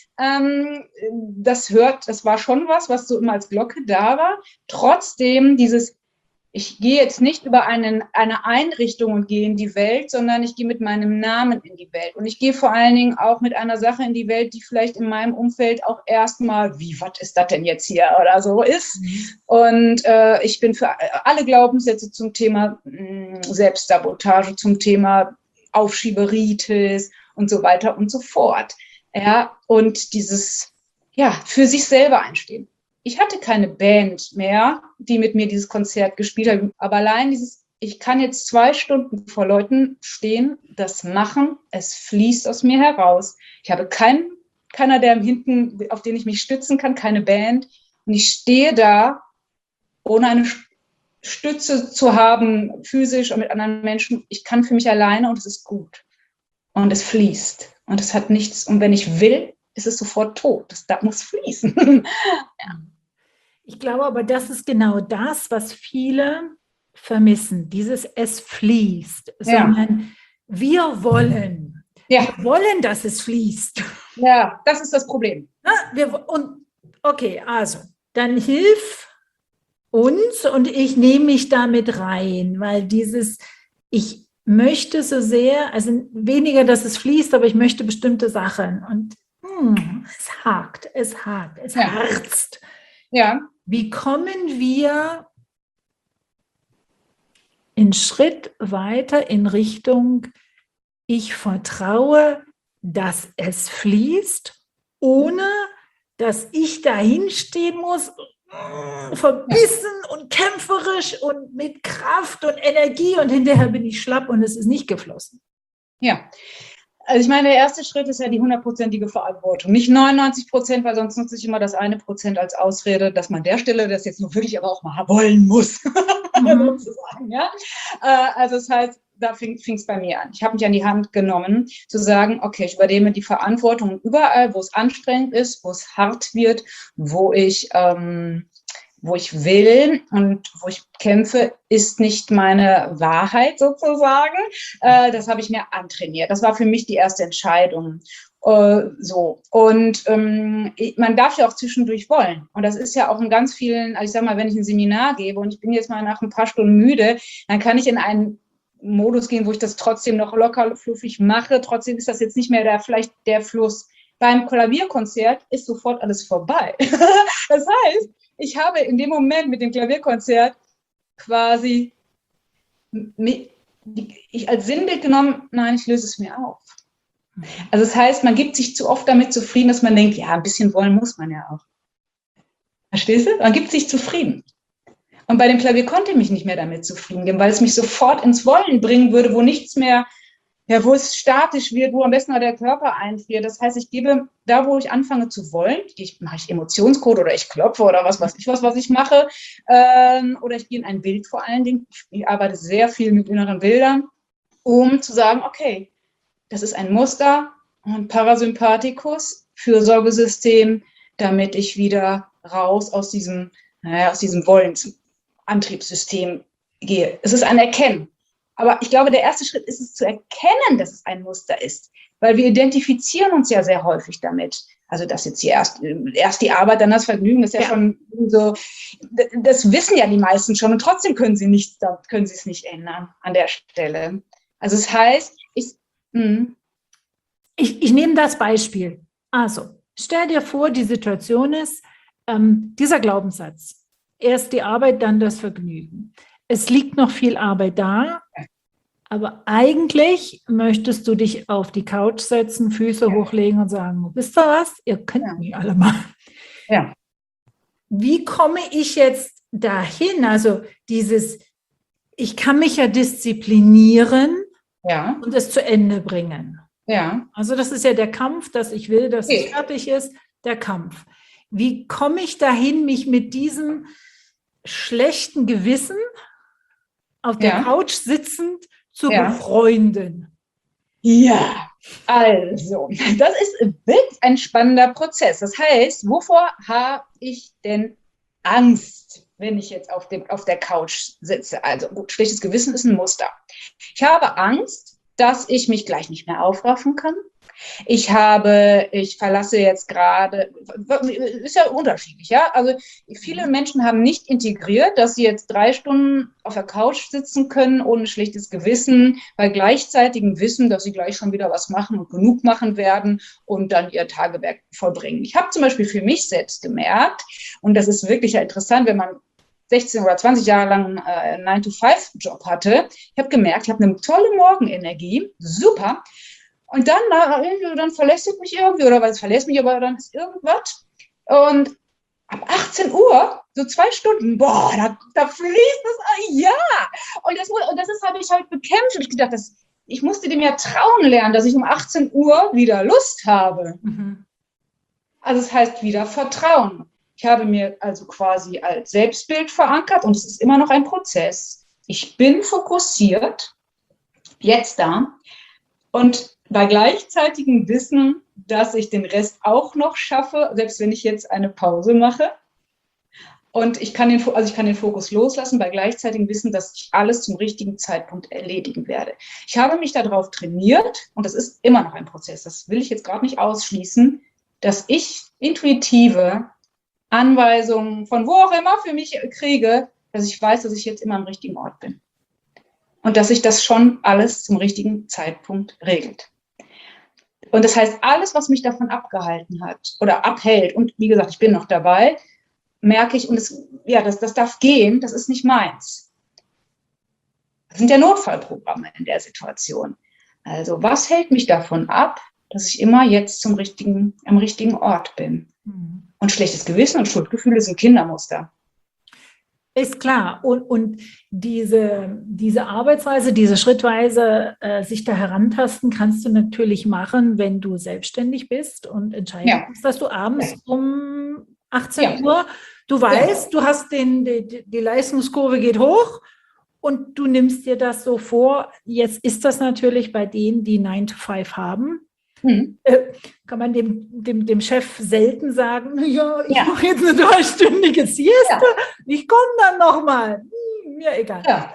Das war schon was so immer als Glocke da war. Trotzdem ich gehe jetzt nicht über eine Einrichtung und gehe in die Welt, sondern ich gehe mit meinem Namen in die Welt. Und ich gehe vor allen Dingen auch mit einer Sache in die Welt, die vielleicht in meinem Umfeld auch erstmal, was ist das denn jetzt hier oder so ist. Und ich bin für alle Glaubenssätze zum Thema Selbstsabotage, zum Thema Aufschieberitis und so weiter und so fort. Ja, und dieses, für sich selber einstehen. Ich hatte keine Band mehr, die mit mir dieses Konzert gespielt hat, aber allein ich kann jetzt 2 Stunden vor Leuten stehen, das machen, es fließt aus mir heraus. Ich habe keiner, der hinten, auf den ich mich stützen kann, keine Band. Und ich stehe da, ohne eine Stütze zu haben, physisch und mit anderen Menschen. Ich kann für mich alleine und es ist gut. Und es fließt. Und es hat nichts. Und wenn ich will, ist es sofort tot. Das muss fließen. Ja. Ich glaube aber, das ist genau das, was viele vermissen. Dieses es fließt, sondern wir wollen. Wir wollen, dass es fließt. Ja, das ist das Problem. Okay, also, dann hilf uns und ich nehme mich damit rein, weil ich möchte so sehr, also weniger, dass es fließt, aber ich möchte bestimmte Sachen und es hakt, es harzt. Ja. Wie kommen wir einen Schritt weiter in Richtung, ich vertraue, dass es fließt, ohne dass ich dahin stehen muss, verbissen und kämpferisch und mit Kraft und Energie und hinterher bin ich schlapp und es ist nicht geflossen. Ja, also ich meine, der erste Schritt ist ja die 100%ige Verantwortung. Nicht 99%, weil sonst nutze ich immer das 1% als Ausrede, dass man an der Stelle das jetzt nur wirklich aber auch mal wollen muss. Sozusagen, ja? Also das heißt, da fing es bei mir an. Ich habe mich an die Hand genommen, zu sagen, okay, ich übernehme die Verantwortung überall, wo es anstrengend ist, wo es hart wird, wo ich will und wo ich kämpfe, ist nicht meine Wahrheit sozusagen. Das habe ich mir antrainiert. Das war für mich die erste Entscheidung. So. Und man darf ja auch zwischendurch wollen. Und das ist ja auch in ganz vielen, also ich sage mal, wenn ich ein Seminar gebe und ich bin jetzt mal nach ein paar Stunden müde, dann kann ich in einen Modus gehen, wo ich das trotzdem noch locker, fluffig mache. Trotzdem ist das jetzt nicht mehr vielleicht der Fluss. Beim Klavierkonzert ist sofort alles vorbei. Das heißt, ich habe in dem Moment mit dem Klavierkonzert quasi ich als Sinnbild genommen, nein, ich löse es mir auf. Also das heißt, man gibt sich zu oft damit zufrieden, dass man denkt, ja, ein bisschen wollen muss man ja auch. Verstehst du? Man gibt sich zufrieden. Und bei dem Klavier konnte ich mich nicht mehr damit zufrieden geben, weil es mich sofort ins Wollen bringen würde, wo nichts mehr, ja, wo es statisch wird, wo am besten auch der Körper einfriert. Das heißt, ich gebe, da wo ich anfange zu wollen, mache ich Emotionscode oder ich klopfe oder was ich mache, oder ich gehe in ein Bild vor allen Dingen. Ich arbeite sehr viel mit inneren Bildern, um zu sagen, okay, das ist ein Muster, ein Parasympathikus, Fürsorgesystem, damit ich wieder raus aus diesem Wollensantriebssystem gehe. Es ist ein Erkennen. Aber ich glaube, der erste Schritt ist es zu erkennen, dass es ein Muster ist, weil wir identifizieren uns ja sehr häufig damit. Also das jetzt hier erst die Arbeit, dann das Vergnügen, das ist ja schon so, das wissen ja die meisten schon und trotzdem können sie es nicht ändern an der Stelle. Also es heißt, ich nehme das Beispiel. Also, stell dir vor, die Situation ist, dieser Glaubenssatz, erst die Arbeit, dann das Vergnügen. Es liegt noch viel Arbeit da, aber eigentlich möchtest du dich auf die Couch setzen, Füße hochlegen und sagen, wisst ihr was, ihr könnt mich alle mal. Ja. Wie komme ich jetzt dahin? Also ich kann mich ja disziplinieren und es zu Ende bringen. Ja. Also das ist ja der Kampf, dass ich will, dass es fertig ist, der Kampf. Wie komme ich dahin, mich mit diesem schlechten Gewissen auf der Couch sitzend zu befreunden? Ja, also, das wird ein spannender Prozess. Das heißt, wovor habe ich denn Angst, wenn ich jetzt auf der Couch sitze? Also gut, schlechtes Gewissen ist ein Muster. Ich habe Angst, dass ich mich gleich nicht mehr aufraffen kann. Ich verlasse jetzt gerade, ist ja unterschiedlich, ja. Also viele Menschen haben nicht integriert, dass sie jetzt 3 Stunden auf der Couch sitzen können, ohne schlechtes Gewissen, bei gleichzeitigem Wissen, dass sie gleich schon wieder was machen und genug machen werden und dann ihr Tagewerk vollbringen. Ich habe zum Beispiel für mich selbst gemerkt, und das ist wirklich ja interessant, wenn man 16 oder 20 Jahre lang einen 9-to-5-Job hatte. Ich habe gemerkt, ich habe eine tolle Morgenenergie, super. Und dann verlässt es mich irgendwie, oder weil es verlässt mich, aber dann ist irgendwas. Und ab 18 Uhr, so 2 Stunden, boah, da fließt es, ja. Und das habe ich halt bekämpft. Und ich gedacht, ich musste dem ja trauen lernen, dass ich um 18 Uhr wieder Lust habe. Mhm. Also es heißt wieder Vertrauen. Ich habe mir also quasi als Selbstbild verankert und es ist immer noch ein Prozess. Ich bin fokussiert, jetzt da. Und bei gleichzeitigem Wissen, dass ich den Rest auch noch schaffe, selbst wenn ich jetzt eine Pause mache. Und ich kann den Fokus loslassen, bei gleichzeitigem Wissen, dass ich alles zum richtigen Zeitpunkt erledigen werde. Ich habe mich darauf trainiert, und das ist immer noch ein Prozess, das will ich jetzt gerade nicht ausschließen, dass ich intuitive Anweisungen von wo auch immer für mich kriege, dass ich weiß, dass ich jetzt immer am richtigen Ort bin. Und dass sich das schon alles zum richtigen Zeitpunkt regelt. Und das heißt, alles, was mich davon abgehalten hat oder abhält, und wie gesagt, ich bin noch dabei, merke ich, und das darf gehen, das ist nicht meins. Das sind ja Notfallprogramme in der Situation. Also was hält mich davon ab, dass ich immer jetzt am richtigen Ort bin? Und schlechtes Gewissen und Schuldgefühle sind Kindermuster. Ist klar. Und diese Arbeitsweise, diese schrittweise sich da herantasten, kannst du natürlich machen, wenn du selbstständig bist und entscheiden kannst, dass du abends um 18 Uhr, du weißt, du hast die Leistungskurve geht hoch und du nimmst dir das so vor. Jetzt ist das natürlich bei denen, die 9 to 5 haben. Kann man dem Chef selten sagen, ja, ich mache jetzt eine 3-stündige Siesta, ich komme dann nochmal. Mir egal. Ja.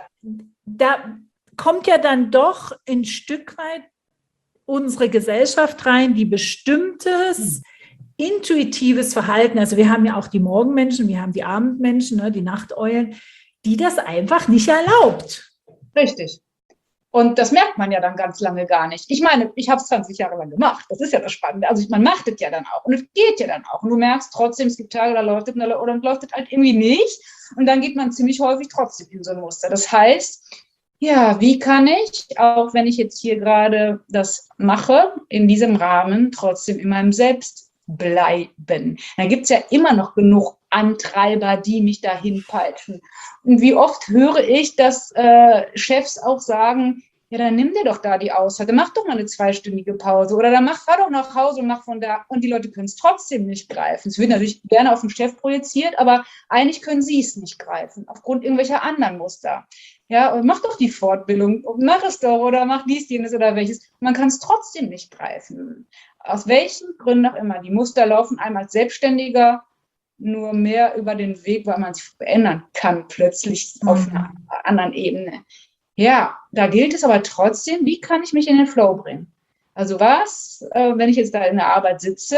Da kommt ja dann doch ein Stück weit unsere Gesellschaft rein, die bestimmtes intuitives Verhalten, also wir haben ja auch die Morgenmenschen, wir haben die Abendmenschen, ne, die Nachteulen, die das einfach nicht erlaubt. Richtig. Und das merkt man ja dann ganz lange gar nicht. Ich meine, ich habe es 20 Jahre lang gemacht. Das ist ja das Spannende. Also man macht es ja dann auch. Und es geht ja dann auch. Und du merkst trotzdem, es gibt Tage, da läuft es oder läuft es halt irgendwie nicht. Und dann geht man ziemlich häufig trotzdem in so ein Muster. Das heißt, ja, wie kann ich, auch wenn ich jetzt hier gerade das mache, in diesem Rahmen trotzdem in meinem Selbst bleiben? Da gibt es ja immer noch genug Antreiber, die mich dahin peitschen. Und wie oft höre ich, dass Chefs auch sagen, ja, dann nimm dir doch da die Auszeit, dann mach doch mal eine 2-stündige Pause oder dann fahr doch nach Hause und mach von da. Und die Leute können es trotzdem nicht greifen. Es wird natürlich gerne auf den Chef projiziert, aber eigentlich können sie es nicht greifen, aufgrund irgendwelcher anderen Muster. Ja, und mach doch die Fortbildung, mach es doch oder mach dies, jenes oder welches. Man kann es trotzdem nicht greifen. Aus welchen Gründen auch immer. Die Muster laufen einem als Selbstständiger nur mehr über den Weg, weil man sich verändern kann, plötzlich auf einer anderen Ebene. Ja, da gilt es aber trotzdem, wie kann ich mich in den Flow bringen? Also wenn ich jetzt da in der Arbeit sitze,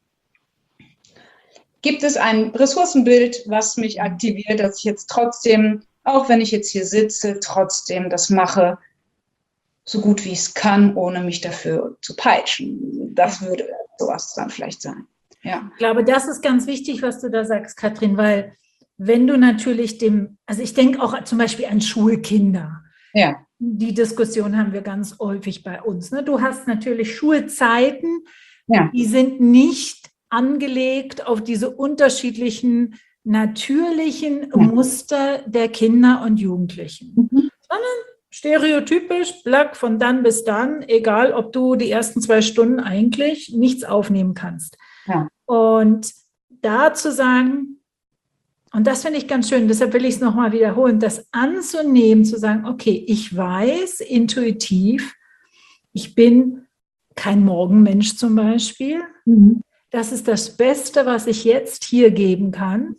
gibt es ein Ressourcenbild, was mich aktiviert, dass ich jetzt trotzdem, auch wenn ich jetzt hier sitze, trotzdem das mache, so gut wie ich es kann, ohne mich dafür zu peitschen. Das würde sowas dann vielleicht sein. Ja. Ich glaube, das ist ganz wichtig, was du da sagst, Katrin, weil wenn du natürlich also ich denke auch zum Beispiel an Schulkinder. Ja. Die Diskussion haben wir ganz häufig bei uns. Ne? Du hast natürlich Schulzeiten, die sind nicht angelegt auf diese unterschiedlichen natürlichen Muster der Kinder und Jugendlichen, sondern stereotypisch, Black von dann bis dann, egal ob du die ersten 2 Stunden eigentlich nichts aufnehmen kannst. Ja. Und da zu sagen, und das finde ich ganz schön, deshalb will ich es nochmal wiederholen, das anzunehmen, zu sagen, okay, ich weiß intuitiv, ich bin kein Morgenmensch zum Beispiel. Das ist das Beste, was ich jetzt hier geben kann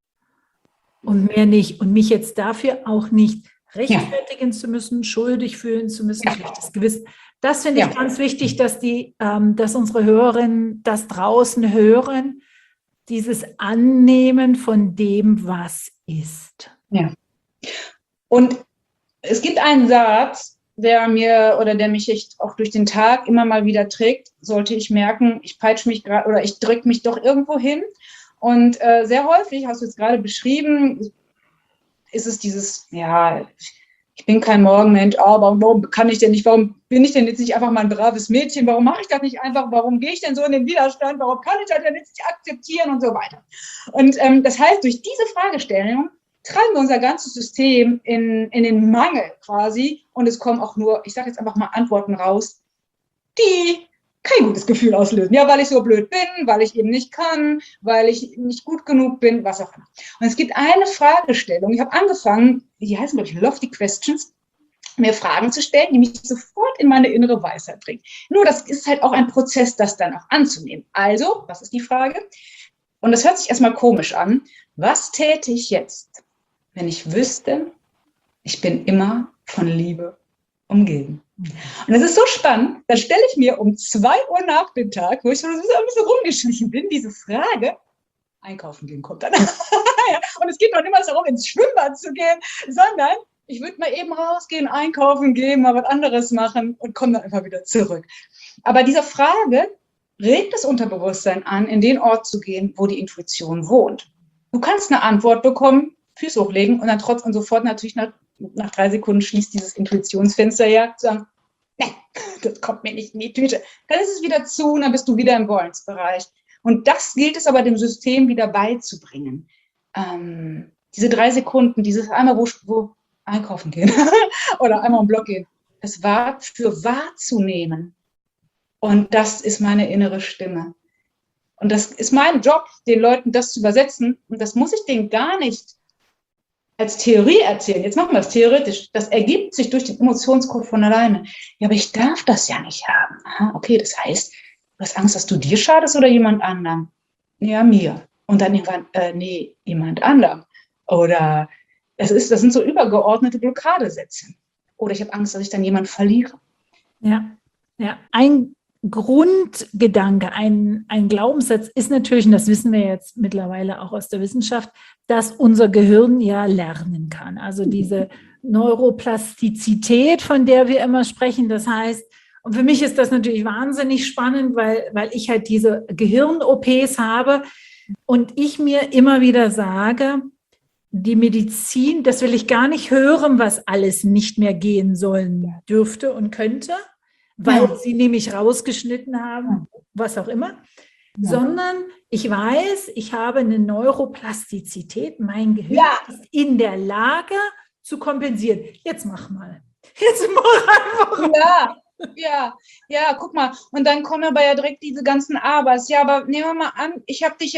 und mehr nicht. Und mich jetzt dafür auch nicht rechtfertigen zu müssen, schuldig fühlen zu müssen, schlechtes Gewissen. Das finde ich ganz wichtig, dass unsere Hörerinnen das draußen hören, dieses Annehmen von dem, was ist. Ja. Und es gibt einen Satz, der mich echt auch durch den Tag immer mal wieder trägt, sollte ich merken, ich peitsche mich gerade oder ich drücke mich doch irgendwo hin. Und sehr häufig, hast du jetzt gerade beschrieben, ist es dieses, ich bin kein Morgenmensch, aber warum bin ich denn jetzt nicht einfach mal ein braves Mädchen, warum mache ich das nicht einfach, warum gehe ich denn so in den Widerstand, warum kann ich das denn jetzt nicht akzeptieren und so weiter. Und das heißt, durch diese Fragestellung treiben wir unser ganzes System in den Mangel quasi und es kommen auch nur, ich sage jetzt einfach mal Antworten raus, die kein gutes Gefühl auslösen. Ja, weil ich so blöd bin, weil ich eben nicht kann, weil ich nicht gut genug bin, was auch immer. Und es gibt eine Fragestellung, ich habe angefangen, die heißen, glaube ich, Lofty Questions. mir Fragen zu stellen, die mich sofort in meine innere Weisheit bringen. Nur das ist halt auch ein Prozess, das dann auch anzunehmen. Also, was ist die Frage? Und das hört sich erstmal komisch an. Was täte ich jetzt, wenn ich wüsste, ich bin immer von Liebe umgeben? Und das ist so spannend, dann stelle ich mir um 2 Uhr nach dem Tag, wo ich so ein bisschen rumgeschlichen bin, diese Frage, einkaufen gehen kommt dann. Und es geht noch nicht mal darum, ins Schwimmbad zu gehen, sondern ich würde mal eben rausgehen, einkaufen gehen, mal was anderes machen und komme dann einfach wieder zurück. Aber diese Frage regt das Unterbewusstsein an, in den Ort zu gehen, wo die Intuition wohnt. Du kannst eine Antwort bekommen, Füße hochlegen und dann trotzdem sofort natürlich nach 3 Sekunden schließt dieses Intuitionsfenster ja, zu sagen, nee, das kommt mir nicht in die Tüte. Dann ist es wieder zu und dann bist du wieder im Wollensbereich. Und das gilt es aber dem System wieder beizubringen. Diese 3 Sekunden, dieses einmal wo einkaufen gehen oder einmal im Block gehen, das war für wahrzunehmen. Und das ist meine innere Stimme. Und das ist mein Job, den Leuten das zu übersetzen. Und das muss ich denen gar nicht als Theorie erzählen. Jetzt machen wir es theoretisch. Das ergibt sich durch den Emotionscode von alleine. Ja, aber ich darf das ja nicht haben. Aha, okay, das heißt, du hast Angst, dass du dir schadest oder jemand anderem? Ja, mir. Und dann irgendwann, nee, jemand anderem. Oder das sind so übergeordnete Blockadesätze. Oder ich habe Angst, dass ich dann jemanden verliere. Ja, ja. Ein Grundgedanke, ein Glaubenssatz ist natürlich, und das wissen wir jetzt mittlerweile auch aus der Wissenschaft, dass unser Gehirn ja lernen kann. Also diese Neuroplastizität, von der wir immer sprechen, das heißt, und für mich ist das natürlich wahnsinnig spannend, weil ich halt diese Gehirn-OPs habe und ich mir immer wieder sage, die Medizin, das will ich gar nicht hören, was alles nicht mehr gehen sollen dürfte und könnte, weil sie nämlich rausgeschnitten haben, was auch immer, sondern ich weiß, ich habe eine Neuroplastizität, mein Gehirn ist in der Lage zu kompensieren. Jetzt mach mal. Jetzt mach einfach. Ja, guck mal. Und dann kommen aber ja direkt diese ganzen Abers. Ja, aber nehmen wir mal an, ich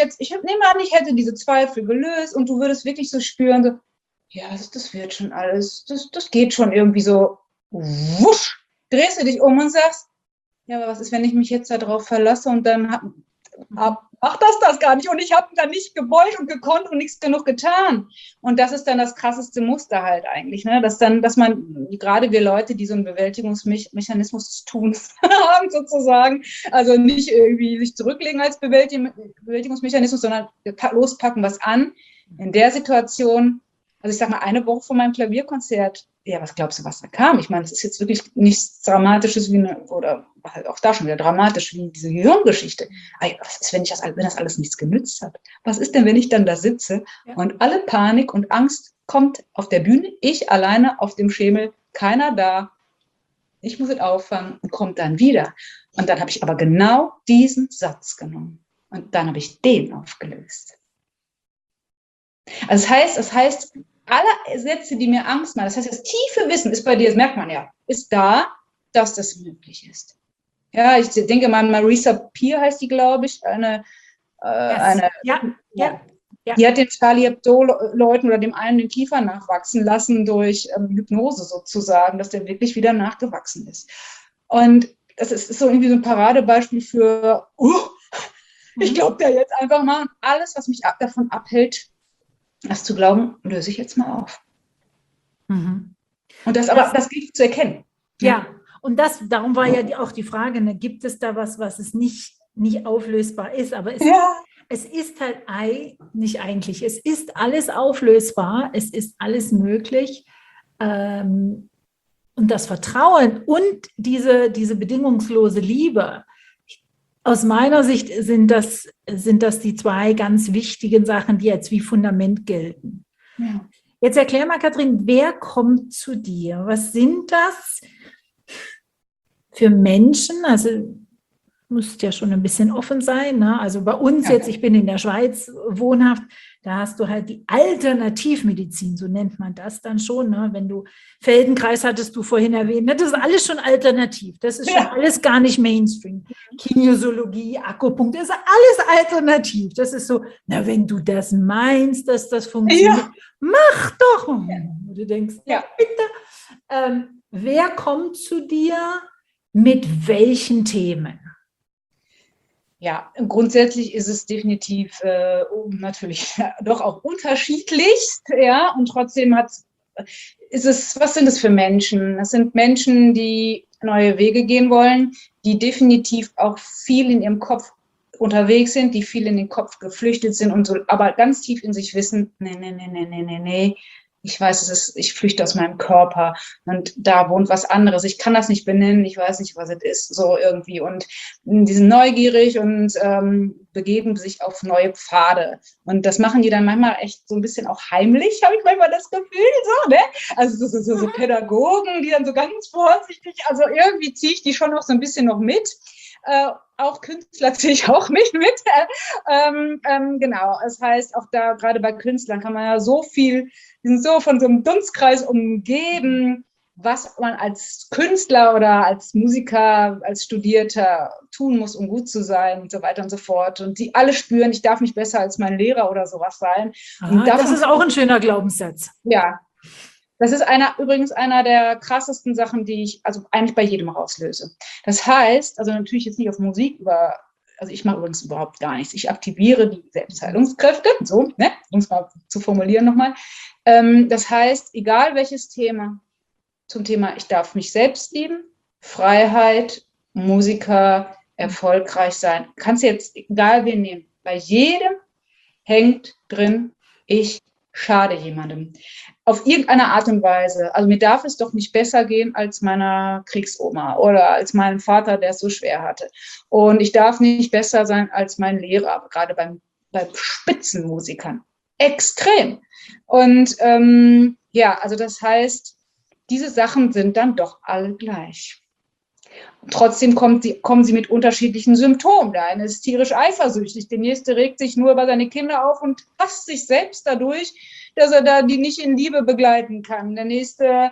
hätte diese Zweifel gelöst und du würdest wirklich so spüren, so, ja, das wird schon alles, das geht schon irgendwie so, wusch, drehst du dich um und sagst, ja, aber was ist, wenn ich mich jetzt darauf verlasse und dann macht das gar nicht und ich habe dann nicht gewollt und gekonnt und nichts genug getan. Und das ist dann das krasseste Muster halt eigentlich, ne? Dass man, gerade wir Leute, die so einen Bewältigungsmechanismus des Tuns haben sozusagen, also nicht irgendwie sich zurücklegen als Bewältigungsmechanismus, sondern lospacken was an. In der Situation, also ich sag mal, eine Woche vor meinem Klavierkonzert, ja, was glaubst du, was da kam? Ich meine, das ist jetzt wirklich nichts Dramatisches oder halt auch da schon wieder dramatisch wie diese Gehirngeschichte. Aber was ist, wenn das alles nichts genützt hat? Was ist denn, wenn ich dann da sitze und alle Panik und Angst kommt auf der Bühne, ich alleine auf dem Schemel, keiner da, ich muss es auffangen und kommt dann wieder. Und dann habe ich aber genau diesen Satz genommen und dann habe ich den aufgelöst. Also das heißt, alle Sätze, die mir Angst machen, das heißt, das tiefe Wissen ist bei dir, das merkt man ja, ist da, dass das möglich ist. Ja, ich denke mal, Marisa Peer heißt die, glaube ich, die hat den Charlie Hebdo-Leuten oder dem einen den Kiefer nachwachsen lassen durch Hypnose sozusagen, dass der wirklich wieder nachgewachsen ist. Und das ist so irgendwie so ein Paradebeispiel für, ich glaube da jetzt einfach mal, und alles, was mich davon abhält, das zu glauben, löse ich jetzt mal auf. Und das gilt zu erkennen. Ja, und darum war ja auch die Frage, ne, gibt es da was es nicht auflösbar ist, aber es ist halt es ist alles auflösbar, es ist alles möglich. Und das Vertrauen und diese bedingungslose Liebe, aus meiner Sicht sind das die 2 ganz wichtigen Sachen, die jetzt wie Fundament gelten. Ja. Jetzt erklär mal, Katrin, wer kommt zu dir? Was sind das für Menschen? Also musst ja schon ein bisschen offen sein, ne? Also bei uns jetzt, ich bin in der Schweiz wohnhaft, da hast du halt die Alternativmedizin, so nennt man das dann schon, ne? Wenn du Feldenkreis hattest du vorhin erwähnt, ne? Das ist alles schon alternativ, das ist schon alles gar nicht Mainstream. Kinesiologie, Akupunktur, das ist alles alternativ. Das ist so, na, wenn du das meinst, dass das funktioniert, mach doch. Du denkst, bitte. Wer kommt zu dir mit welchen Themen? Ja, grundsätzlich ist es definitiv natürlich doch auch unterschiedlichst, ja, und trotzdem was sind es für Menschen? Das sind Menschen, die neue Wege gehen wollen, die definitiv auch viel in ihrem Kopf unterwegs sind, die viel in den Kopf geflüchtet sind und so, aber ganz tief in sich wissen, nee, ich weiß, ich flüchte aus meinem Körper und da wohnt was anderes. Ich kann das nicht benennen, ich weiß nicht, was es ist, so irgendwie. Und die sind neugierig und begeben sich auf neue Pfade. Und das machen die dann manchmal echt so ein bisschen auch heimlich, habe ich manchmal das Gefühl, so, ne? Also so Pädagogen, die dann so ganz vorsichtig, also irgendwie ziehe ich die schon noch so ein bisschen noch mit. Auch Künstler ziehe ich auch nicht mit. Genau, das heißt, auch da, gerade bei Künstlern kann man ja so viel, die sind so von so einem Dunstkreis umgeben, was man als Künstler oder als Musiker, als Studierter tun muss, um gut zu sein und so weiter und so fort. Und die alle spüren, ich darf nicht besser als mein Lehrer oder sowas sein. Aha, das ist auch ein schöner Glaubenssatz. Ja. Das ist übrigens einer der krassesten Sachen, die ich also eigentlich bei jedem rauslöse. Das heißt, also natürlich jetzt nicht auf Musik, also ich mache übrigens überhaupt gar nichts. Ich aktiviere die Selbstheilungskräfte, so, ne, um es mal zu formulieren nochmal. Das heißt, egal welches Thema, zum Thema ich darf mich selbst lieben, Freiheit, Musiker, erfolgreich sein, kannst du jetzt egal wen nehmen. Bei jedem hängt drin, ich schade jemandem. Auf irgendeine Art und Weise. Also mir darf es doch nicht besser gehen als meiner Kriegsoma oder als meinem Vater, der es so schwer hatte. Und ich darf nicht besser sein als mein Lehrer, gerade bei Spitzenmusikern. Extrem. Und ja, also das heißt, diese Sachen sind dann doch alle gleich. Trotzdem kommen sie mit unterschiedlichen Symptomen. Der eine ist tierisch eifersüchtig, der nächste regt sich nur über seine Kinder auf und hasst sich selbst dadurch, dass er da die nicht in Liebe begleiten kann. Der nächste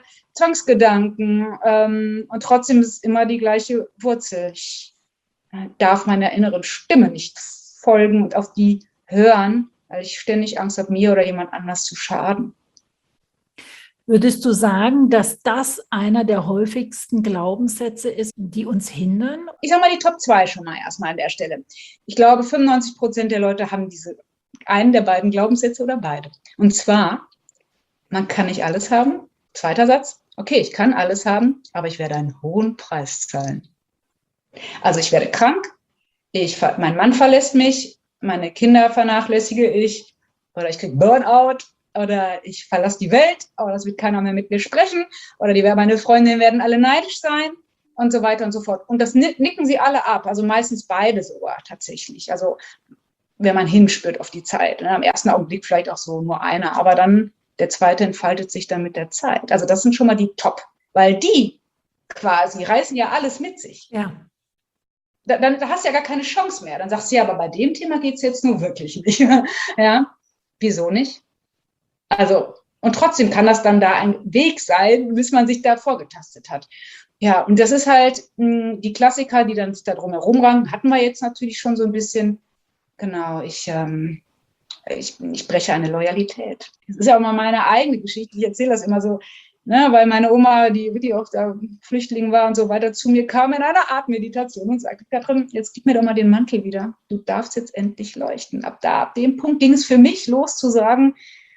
Zwangsgedanken. Und trotzdem ist es immer die gleiche Wurzel. Ich darf meiner inneren Stimme nicht folgen und auf die hören, weil ich ständig Angst habe, mir oder jemand anders zu schaden. Würdest du sagen, dass das einer der häufigsten Glaubenssätze ist, die uns hindern? Ich sage mal die Top 2 schon mal erstmal an der Stelle. Ich glaube, 95% der Leute haben einen der beiden Glaubenssätze oder beide. Und zwar, man kann nicht alles haben. Zweiter Satz, okay, ich kann alles haben, aber ich werde einen hohen Preis zahlen. Also ich werde krank, mein Mann verlässt mich, meine Kinder vernachlässige ich oder ich kriege Burnout. Oder ich verlasse die Welt, aber das wird keiner mehr mit mir sprechen. Oder meine Freundinnen werden alle neidisch sein und so weiter und so fort. Und das nicken sie alle ab, also meistens beide sogar tatsächlich. Also wenn man hinspürt auf die Zeit. Ne? Am ersten Augenblick vielleicht auch so nur einer, aber dann der zweite entfaltet sich dann mit der Zeit. Also das sind schon mal die Top, weil die quasi reißen ja alles mit sich. Ja. Dann hast du ja gar keine Chance mehr. Dann sagst du, ja, aber bei dem Thema geht es jetzt nur wirklich nicht. Ja, wieso nicht? Also, und trotzdem kann das dann da ein Weg sein, bis man sich da vorgetastet hat. Ja, und das ist halt die Klassiker, die dann da drumherum rangen, hatten wir jetzt natürlich schon so ein bisschen. Genau, ich breche eine Loyalität. Das ist ja auch mal meine eigene Geschichte. Ich erzähle das immer so, ne, weil meine Oma, die wirklich auch da Flüchtling war und so weiter, zu mir kam in einer Art Meditation und sagte, Katrin, jetzt gib mir doch mal den Mantel wieder. Du darfst jetzt endlich leuchten. Ab dem Punkt ging es für mich los zu sagen,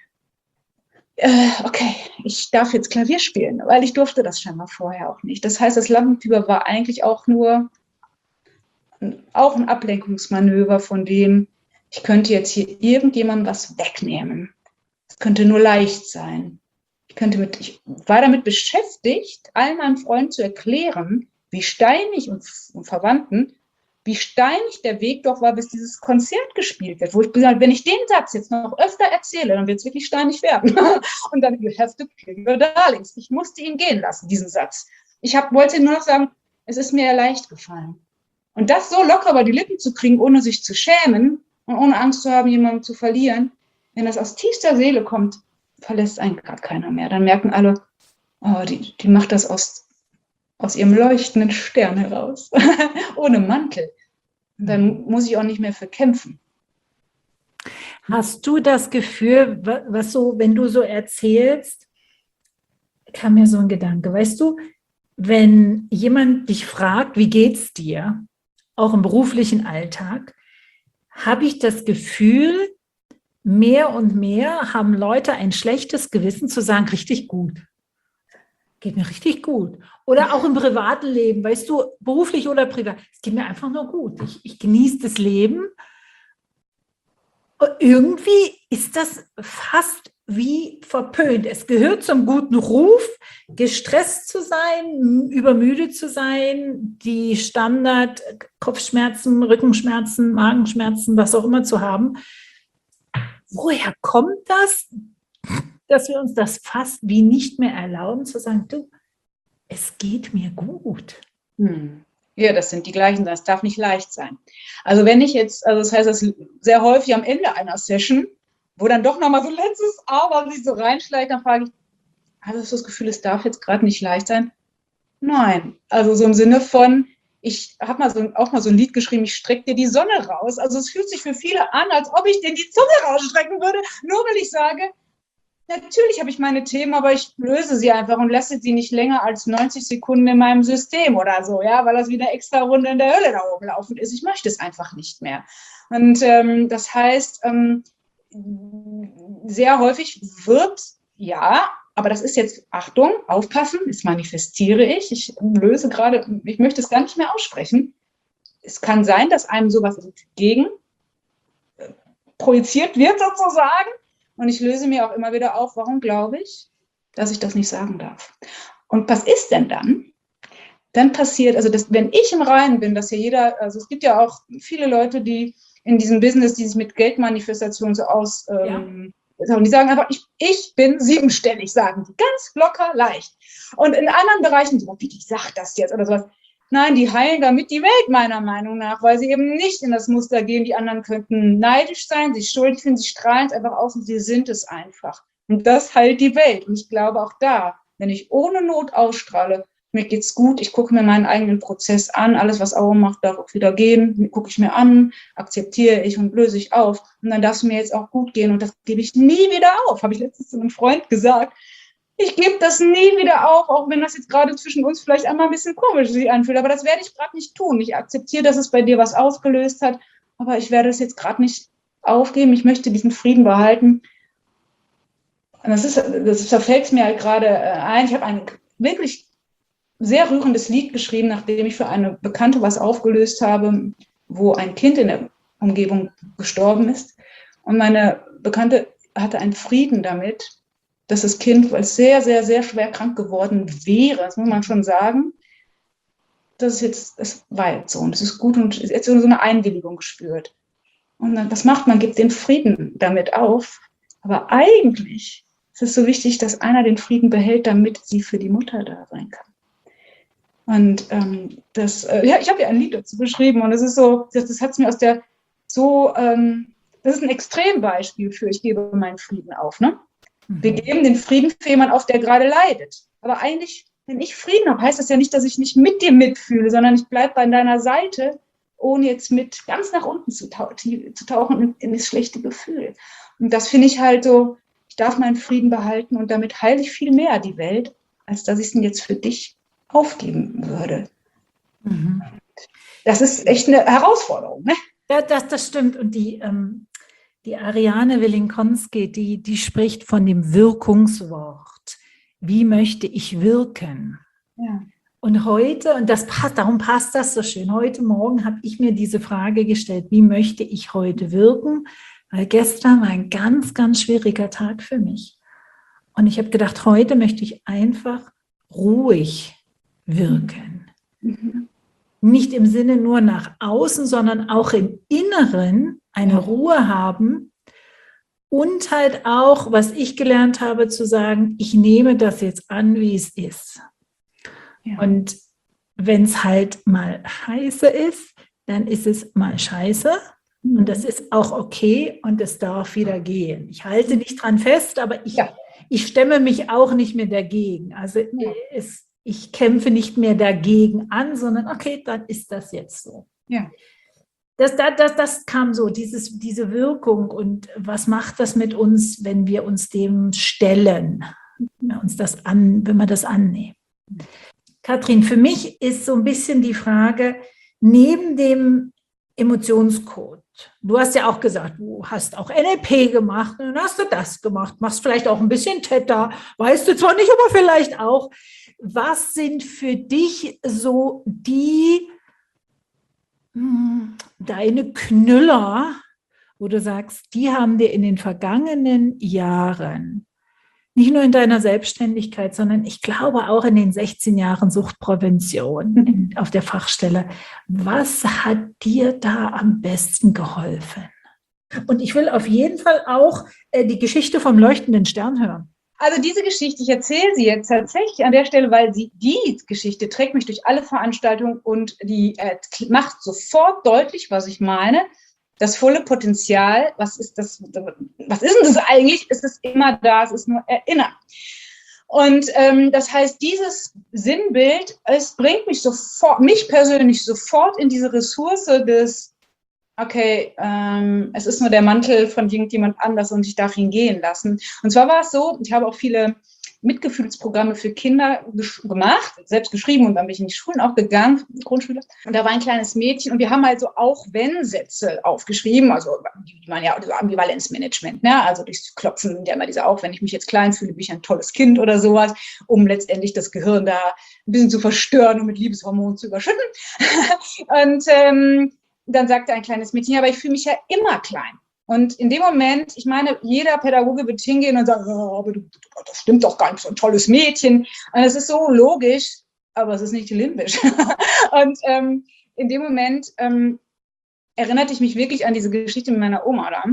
okay, ich darf jetzt Klavier spielen, weil ich durfte das scheinbar vorher auch nicht. Das heißt, das Lampenfieber war eigentlich auch nur ein Ablenkungsmanöver von dem, ich könnte jetzt hier irgendjemandem was wegnehmen. Es könnte nur leicht sein. Ich war damit beschäftigt, allen meinen Freunden zu erklären, wie steinig und Verwandten, wie steinig der Weg doch war, bis dieses Konzert gespielt wird, wo ich gesagt habe, wenn ich den Satz jetzt noch öfter erzähle, dann wird es wirklich steinig werden. Und dann, you have to kill your darlings. Ich musste ihn gehen lassen, diesen Satz. Wollte nur noch sagen, es ist mir ja leicht gefallen. Und das so locker über die Lippen zu kriegen, ohne sich zu schämen und ohne Angst zu haben, jemanden zu verlieren, wenn das aus tiefster Seele kommt, verlässt einen gerade keiner mehr. Dann merken alle, oh, die macht das aus ihrem leuchtenden Stern heraus, ohne Mantel. Und dann muss ich auch nicht mehr für kämpfen. Hast du das Gefühl, was so, wenn du so erzählst, kam mir so ein Gedanke, weißt du, wenn jemand dich fragt, wie geht's dir, auch im beruflichen Alltag, habe ich das Gefühl, mehr und mehr haben Leute ein schlechtes Gewissen zu sagen, richtig gut. Geht mir richtig gut. Oder auch im privaten Leben, weißt du, beruflich oder privat, es geht mir einfach nur gut. Ich genieße das Leben. Und irgendwie ist das fast wie verpönt. Es gehört zum guten Ruf, gestresst zu sein, übermüdet zu sein, die Standard Kopfschmerzen, Rückenschmerzen, Magenschmerzen, was auch immer zu haben. Woher kommt das, dass wir uns das fast wie nicht mehr erlauben, zu sagen, du, es geht mir gut? Ja, das sind die gleichen, das darf nicht leicht sein. Also wenn ich jetzt, also das heißt, das sehr häufig am Ende einer Session, wo dann doch nochmal so ein letztes Aber sich so reinschleicht, dann frage ich, hast du das Gefühl, es darf jetzt gerade nicht leicht sein? Nein, also so im Sinne von, ich habe auch mal so ein Lied geschrieben, ich strecke dir die Sonne raus. Also es fühlt sich für viele an, als ob ich denen die Zunge rausstrecken würde, nur weil ich sage, natürlich habe ich meine Themen, aber ich löse sie einfach und lasse sie nicht länger als 90 Sekunden in meinem System oder so, ja, weil das wie eine extra Runde in der Hölle da oben laufen ist. Ich möchte es einfach nicht mehr. Und das heißt, sehr häufig wird, ja, aber das ist jetzt, Achtung, aufpassen, das manifestiere ich. Ich löse gerade, ich möchte es gar nicht mehr aussprechen. Es kann sein, dass einem sowas entgegen projiziert wird sozusagen. Und ich löse mir auch immer wieder auf, warum glaube ich, dass ich das nicht sagen darf. Und was ist denn dann? Dann passiert, also wenn ich im Reinen bin, dass hier jeder, also es gibt ja auch viele Leute, die in diesem Business, die sich mit Geldmanifestation so und die sagen einfach, ich bin siebenstellig, sagen die, ganz locker, leicht. Und in anderen Bereichen, ich sag das jetzt oder sowas, nein, die heilen damit die Welt, meiner Meinung nach, weil sie eben nicht in das Muster gehen, die anderen könnten neidisch sein, sich schuldig finden, sie strahlen es einfach aus und sie sind es einfach. Und das heilt die Welt. Und ich glaube auch da, wenn ich ohne Not ausstrahle, mir geht's gut, ich gucke mir meinen eigenen Prozess an, alles, was Augen macht, darf auch wieder gehen, gucke ich mir an, akzeptiere ich und löse ich auf. Und dann darf es mir jetzt auch gut gehen und das gebe ich nie wieder auf, habe ich letztens zu einem Freund gesagt. Ich gebe das nie wieder auf, auch wenn das jetzt gerade zwischen uns vielleicht einmal ein bisschen komisch sich anfühlt. Aber das werde ich gerade nicht tun. Ich akzeptiere, dass es bei dir was ausgelöst hat, aber ich werde es jetzt gerade nicht aufgeben. Ich möchte diesen Frieden behalten. Und das verfällt mir halt gerade ein. Ich habe ein wirklich sehr rührendes Lied geschrieben, nachdem ich für eine Bekannte was aufgelöst habe, wo ein Kind in der Umgebung gestorben ist. Und meine Bekannte hatte einen Frieden damit, dass das Kind, weil es sehr, sehr, sehr schwer krank geworden wäre, das muss man schon sagen, es war jetzt so und es ist gut und jetzt so eine Einwilligung gespürt. Und dann, was macht man? Gibt den Frieden damit auf. Aber eigentlich ist es so wichtig, dass einer den Frieden behält, damit sie für die Mutter da sein kann. Und ich habe ja ein Lied dazu geschrieben und es ist so, das hat es mir das ist ein Extrembeispiel für, ich gebe meinen Frieden auf, ne? Wir geben den Frieden für jemanden auf, der gerade leidet. Aber eigentlich, wenn ich Frieden habe, heißt das ja nicht, dass ich nicht mit dir mitfühle, sondern ich bleibe an deiner Seite, ohne jetzt mit ganz nach unten zu tauchen in das schlechte Gefühl. Und das finde ich halt so, ich darf meinen Frieden behalten und damit heile ich viel mehr die Welt, als dass ich es jetzt für dich aufgeben würde. Mhm. Das ist echt eine Herausforderung, ne? Ja, das stimmt. Und die Ariane Willinkonsky, die spricht von dem Wirkungswort. Wie möchte ich wirken? Ja. Und heute, und darum passt das so schön, heute Morgen habe ich mir diese Frage gestellt, wie möchte ich heute wirken? Weil gestern war ein ganz, ganz schwieriger Tag für mich. Und ich habe gedacht, heute möchte ich einfach ruhig wirken. Mhm. Nicht im Sinne nur nach außen, sondern auch im Inneren eine Ruhe haben und halt auch, was ich gelernt habe, zu sagen, ich nehme das jetzt an, wie es ist. Ja. Und wenn es halt mal scheiße ist, dann ist es mal scheiße. Mhm. Und das ist auch okay und es darf wieder gehen. Ich halte nicht dran fest, aber ich stemme mich auch nicht mehr dagegen. Also ich kämpfe nicht mehr dagegen an, sondern okay, dann ist das jetzt so. Ja. Das kam so, diese Wirkung und was macht das mit uns, wenn wir uns dem stellen, wenn wir das annehmen. Katrin, für mich ist so ein bisschen die Frage, neben dem Emotionscode, du hast ja auch gesagt, du hast auch NLP gemacht, und dann hast du das gemacht, machst vielleicht auch ein bisschen Theta, weißt du zwar nicht, aber vielleicht auch. Was sind für dich so deine Knüller, wo du sagst, die haben dir in den vergangenen Jahren, nicht nur in deiner Selbstständigkeit, sondern ich glaube auch in den 16 Jahren Suchtprävention auf der Fachstelle, was hat dir da am besten geholfen? Und ich will auf jeden Fall auch die Geschichte vom leuchtenden Stern hören. Also diese Geschichte, ich erzähle sie jetzt tatsächlich an der Stelle, weil die Geschichte trägt mich durch alle Veranstaltungen und die macht sofort deutlich, was ich meine. Das volle Potenzial, was ist denn das eigentlich? Es ist immer da, es ist nur erinnern. Und das heißt, dieses Sinnbild, es bringt mich persönlich sofort in diese Ressource des, okay, es ist nur der Mantel von irgendjemand anders und ich darf ihn gehen lassen. Und zwar war es so, ich habe auch viele Mitgefühlsprogramme für Kinder gemacht, selbst geschrieben, und dann bin ich in die Schulen auch gegangen, Grundschule. Und da war ein kleines Mädchen und wir haben also auch Wenn-Sätze aufgeschrieben, also die man ja, also Ambivalenzmanagement, ne? Also durchs Klopfen, ja immer diese auch, wenn ich mich jetzt klein fühle, bin ich ein tolles Kind oder sowas, um letztendlich das Gehirn da ein bisschen zu verstören und mit Liebeshormonen zu überschütten. Und dann sagte ein kleines Mädchen, ja, aber ich fühle mich ja immer klein. Und in dem Moment, ich meine, jeder Pädagoge wird hingehen und sagen, oh, aber das stimmt doch gar nicht, so ein tolles Mädchen. Und es ist so logisch, aber es ist nicht limbisch. Und in dem Moment erinnerte ich mich wirklich an diese Geschichte mit meiner Oma da.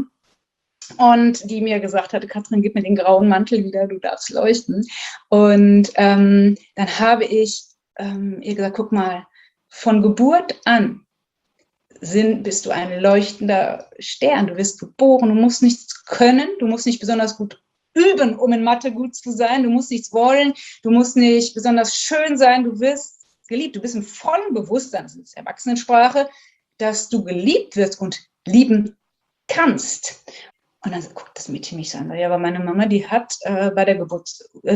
Und die mir gesagt hatte, Katrin, gib mir den grauen Mantel wieder, du darfst leuchten. Und dann habe ich ihr gesagt, guck mal, von Geburt an bist du ein leuchtender Stern. Du wirst geboren, du musst nichts können, du musst nicht besonders gut üben, um in Mathe gut zu sein, du musst nichts wollen, du musst nicht besonders schön sein, du wirst geliebt, du bist im vollen Bewusstsein, das ist Erwachsenensprache, dass du geliebt wirst und lieben kannst. Und dann guckt das Mädchen mich so an, ja, aber meine Mama, die hat bei der Geburt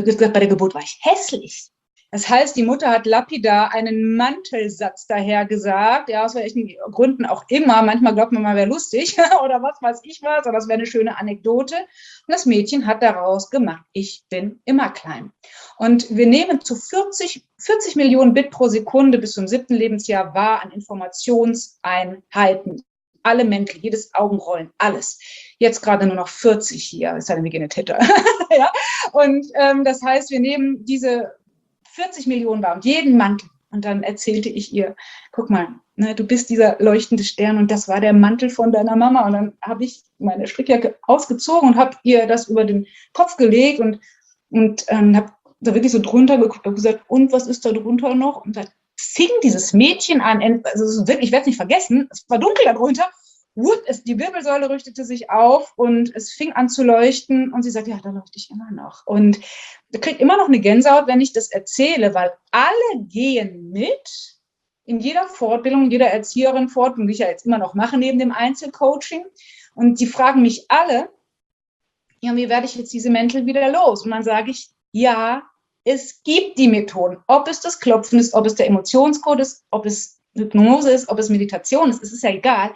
war ich hässlich. Das heißt, die Mutter hat lapidar einen Mantelsatz daher gesagt, ja, aus welchen Gründen auch immer. Manchmal glaubt man mal, wäre lustig oder was weiß ich was, oder das wäre eine schöne Anekdote. Und das Mädchen hat daraus gemacht, ich bin immer klein. Und wir nehmen zu 40 Millionen Bit pro Sekunde bis zum 7. Lebensjahr wahr an Informationseinheiten. Alle Mäntel, jedes Augenrollen, alles. Jetzt gerade nur noch 40 hier, es sei denn, wir gehen in Theta. Ja? Und das heißt, wir nehmen diese 40 Millionen war und jeden Mantel. Und dann erzählte ich ihr, guck mal, ne, du bist dieser leuchtende Stern und das war der Mantel von deiner Mama. Und dann habe ich meine Strickjacke ausgezogen und habe ihr das über den Kopf gelegt und habe da wirklich so drunter geguckt und gesagt, und was ist da drunter noch? Und dann fing dieses Mädchen an, also wirklich, ich werde es nicht vergessen, es war dunkel da drunter, die Wirbelsäule richtete sich auf und es fing an zu leuchten und sie sagt, ja, da leuchte ich immer noch. Und ich kriege immer noch eine Gänsehaut, wenn ich das erzähle, weil alle gehen mit in jeder Fortbildung, in jeder Erzieherin-Fortbildung, die ich ja jetzt immer noch mache neben dem Einzelcoaching. Und die fragen mich alle, ja, wie werde ich jetzt diese Mäntel wieder los? Und dann sage ich, ja, es gibt die Methoden. Ob es das Klopfen ist, ob es der Emotionscode ist, ob es Hypnose ist, ob es Meditation ist, es ist ja egal.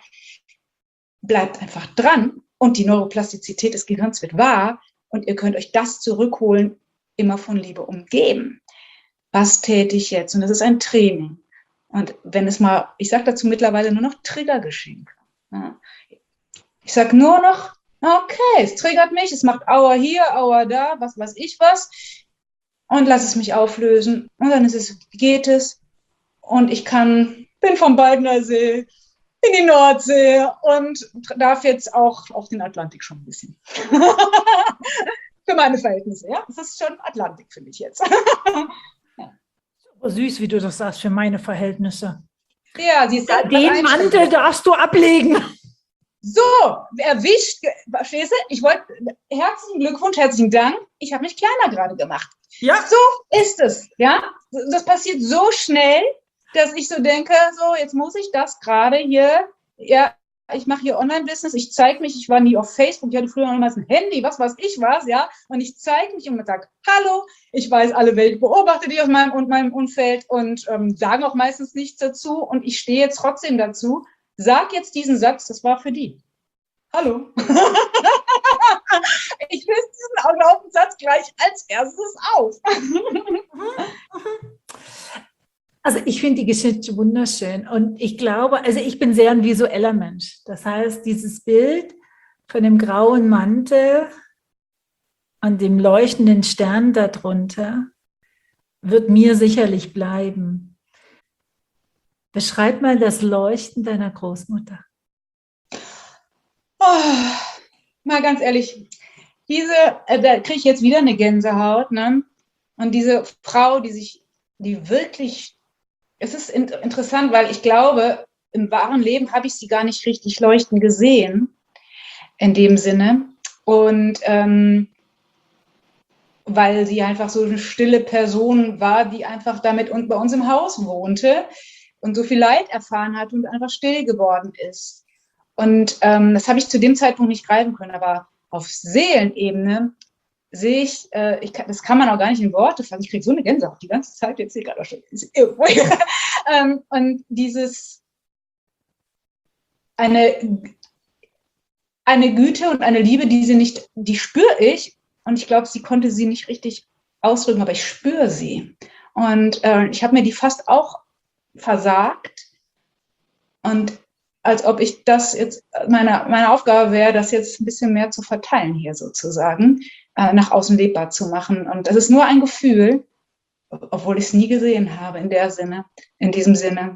Bleibt einfach dran und die Neuroplastizität des Gehirns wird wahr und ihr könnt euch das zurückholen, immer von Liebe umgeben. Was täte ich jetzt? Und das ist ein Training. Und wenn es mal, ich sage dazu mittlerweile nur noch Triggergeschenke. Ja. Ich sage nur noch, okay, es triggert mich, es macht Aua hier, Aua da, was weiß ich was. Und lass es mich auflösen. Und dann geht es. Und ich bin vom Baldner See in die Nordsee und darf jetzt auch auf den Atlantik schon ein bisschen. Für meine Verhältnisse, ja. Das ist schon Atlantik für mich jetzt. Ja. So süß, wie du das sagst, für meine Verhältnisse. Ja, sie ist ja, den Mantel darfst du ablegen. So, erwischt, verstehst du? Ich wollte, herzlichen Glückwunsch, herzlichen Dank. Ich habe mich kleiner gerade gemacht. Ja. So ist es, ja. Das passiert so schnell, dass ich so denke, so, jetzt muss ich das gerade hier, ja, ich mache hier Online-Business, ich zeige mich, ich war nie auf Facebook, ich hatte früher noch mal ein Handy, was weiß ich was, ja, und ich zeige mich und sage, hallo, ich weiß, alle Welt beobachtet die aus meinem Umfeld und sagen auch meistens nichts dazu und ich stehe jetzt trotzdem dazu, sag jetzt diesen Satz, das war für die. Hallo. Ich löse diesen Glaubenssatz gleich als erstes auf. Also ich finde die Geschichte wunderschön und ich glaube, also ich bin sehr ein visueller Mensch. Das heißt, dieses Bild von dem grauen Mantel und dem leuchtenden Stern darunter wird mir sicherlich bleiben. Beschreib mal das Leuchten deiner Großmutter. Oh, mal ganz ehrlich, da kriege ich jetzt wieder eine Gänsehaut, ne? Und diese Frau, die wirklich, es ist interessant, weil ich glaube, im wahren Leben habe ich sie gar nicht richtig leuchten gesehen, in dem Sinne. Und weil sie einfach so eine stille Person war, die einfach damit bei uns im Haus wohnte und so viel Leid erfahren hat und einfach still geworden ist. Und das habe ich zu dem Zeitpunkt nicht greifen können, aber auf Seelenebene sehe ich, das kann man auch gar nicht in Worte fassen. Ich kriege so eine Gänsehaut die ganze Zeit, jetzt sehe ich gerade schon. Und eine Güte und eine Liebe, die spüre ich. Und ich glaube, sie konnte sie nicht richtig ausdrücken, aber ich spüre sie. Und ich habe mir die fast auch versagt. Und als ob ich das jetzt, meine Aufgabe wäre, das jetzt ein bisschen mehr zu verteilen hier sozusagen, nach außen lebbar zu machen. Und das ist nur ein Gefühl, obwohl ich es nie gesehen habe in diesem Sinne.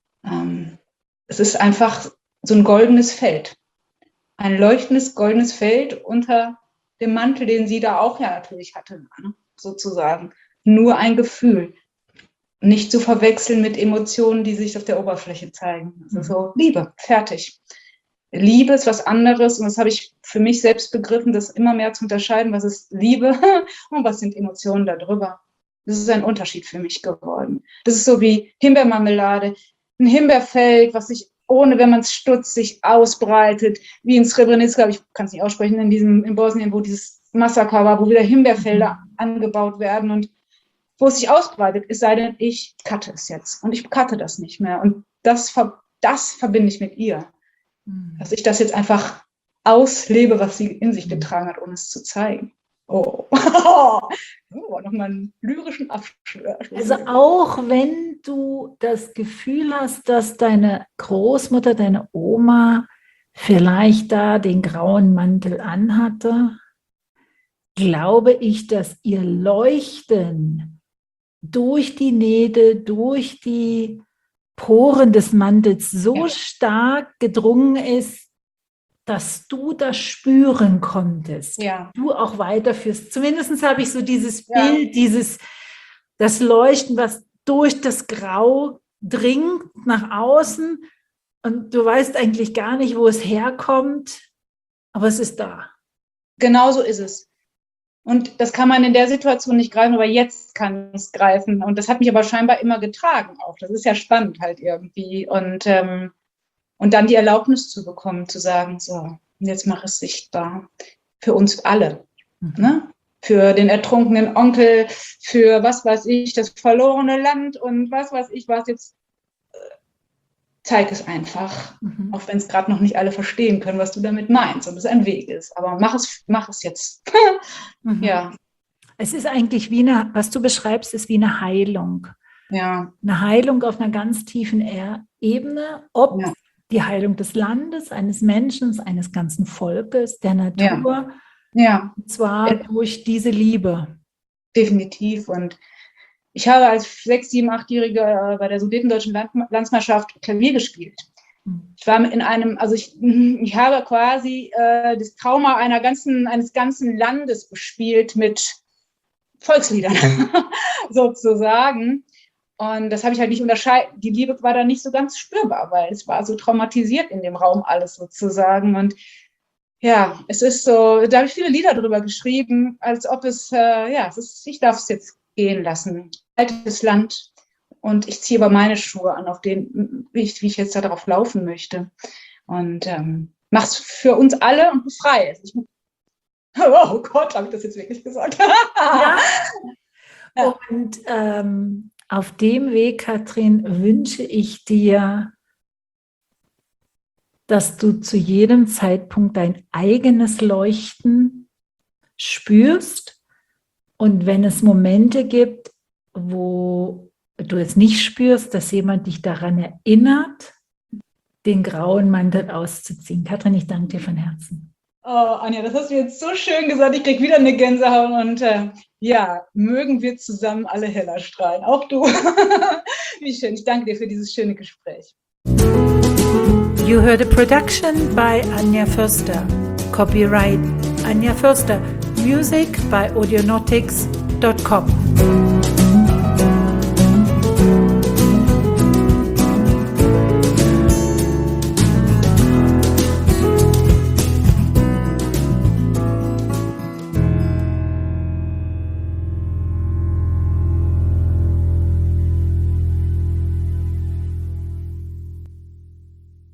Es ist einfach so ein goldenes Feld. Ein leuchtendes, goldenes Feld unter dem Mantel, den sie da auch ja natürlich hatte, sozusagen. Nur ein Gefühl. Nicht zu verwechseln mit Emotionen, die sich auf der Oberfläche zeigen. Also so Liebe, fertig. Liebe ist was anderes und das habe ich für mich selbst begriffen, das immer mehr zu unterscheiden, was ist Liebe und was sind Emotionen darüber. Das ist ein Unterschied für mich geworden. Das ist so wie Himbeermarmelade, ein Himbeerfeld, was sich ohne, wenn man es stutzt, sich ausbreitet, wie in Srebrenica, ich kann es nicht aussprechen, in Bosnien, wo dieses Massaker war, wo wieder Himbeerfelder angebaut werden und wo es sich ausbreitet, es sei denn, ich cutte es jetzt. Und ich cutte das nicht mehr. Und das verbinde ich mit ihr. Dass ich das jetzt einfach auslebe, was sie in sich getragen hat, ohne es zu zeigen. Oh, nochmal einen lyrischen Abschluss. Also auch wenn du das Gefühl hast, dass deine Großmutter, deine Oma vielleicht da den grauen Mantel anhatte, glaube ich, dass ihr Leuchten durch die Nähte, durch die Poren des Mantels so stark gedrungen ist, dass du das spüren konntest. Ja. Du auch weiterführst. Zumindest habe ich so dieses Bild, das Leuchten, was durch das Grau dringt nach außen und du weißt eigentlich gar nicht, wo es herkommt, aber es ist da. Genau so ist es. Und das kann man in der Situation nicht greifen, aber jetzt kann ich es greifen. Und das hat mich aber scheinbar immer getragen auch. Das ist ja spannend halt irgendwie. Und dann die Erlaubnis zu bekommen, zu sagen, so, jetzt mache ich es sichtbar. Für uns alle. Ne? Für den ertrunkenen Onkel, für was weiß ich, das verlorene Land und was weiß ich was. Jetzt zeig es einfach. Auch wenn es gerade noch nicht alle verstehen können, was du damit meinst und es ein Weg ist. Aber mach es jetzt. Ja. Es ist eigentlich was du beschreibst, ist wie eine Heilung. Ja. Eine Heilung auf einer ganz tiefen Ebene, ob die Heilung des Landes, eines Menschen, eines ganzen Volkes, der Natur. Ja. Und zwar durch diese Liebe. Definitiv. Und ich habe als 6-, 7-, 8-Jährige bei der Sudetendeutschen Landsmannschaft Klavier gespielt. Ich war ich habe quasi das Trauma eines ganzen Landes bespielt mit Volksliedern, sozusagen. Und das habe ich halt nicht unterscheiden. Die Liebe war da nicht so ganz spürbar, weil es war so traumatisiert in dem Raum alles sozusagen. Und ja, es ist so, da habe ich viele Lieder drüber geschrieben, als ob ich darf es jetzt gehen lassen. Altes Land und ich ziehe aber meine Schuhe an, auf denen, wie ich jetzt darauf laufen möchte. und mach's für uns alle und befreie es. Oh Gott, habe ich das jetzt wirklich gesagt? Ja. Ja. Und auf dem Weg, Katrin, wünsche ich dir, dass du zu jedem Zeitpunkt dein eigenes Leuchten spürst. Und wenn es Momente gibt, wo du es nicht spürst, dass jemand dich daran erinnert, den grauen Mantel auszuziehen. Katrin, ich danke dir von Herzen. Oh, Anja, das hast du jetzt so schön gesagt. Ich kriege wieder eine Gänsehaut und ja, mögen wir zusammen alle heller strahlen. Auch du. Wie schön. Ich danke dir für dieses schöne Gespräch. You heard a production by Anja Förster. Copyright Anja Förster. Music by audionautics.com.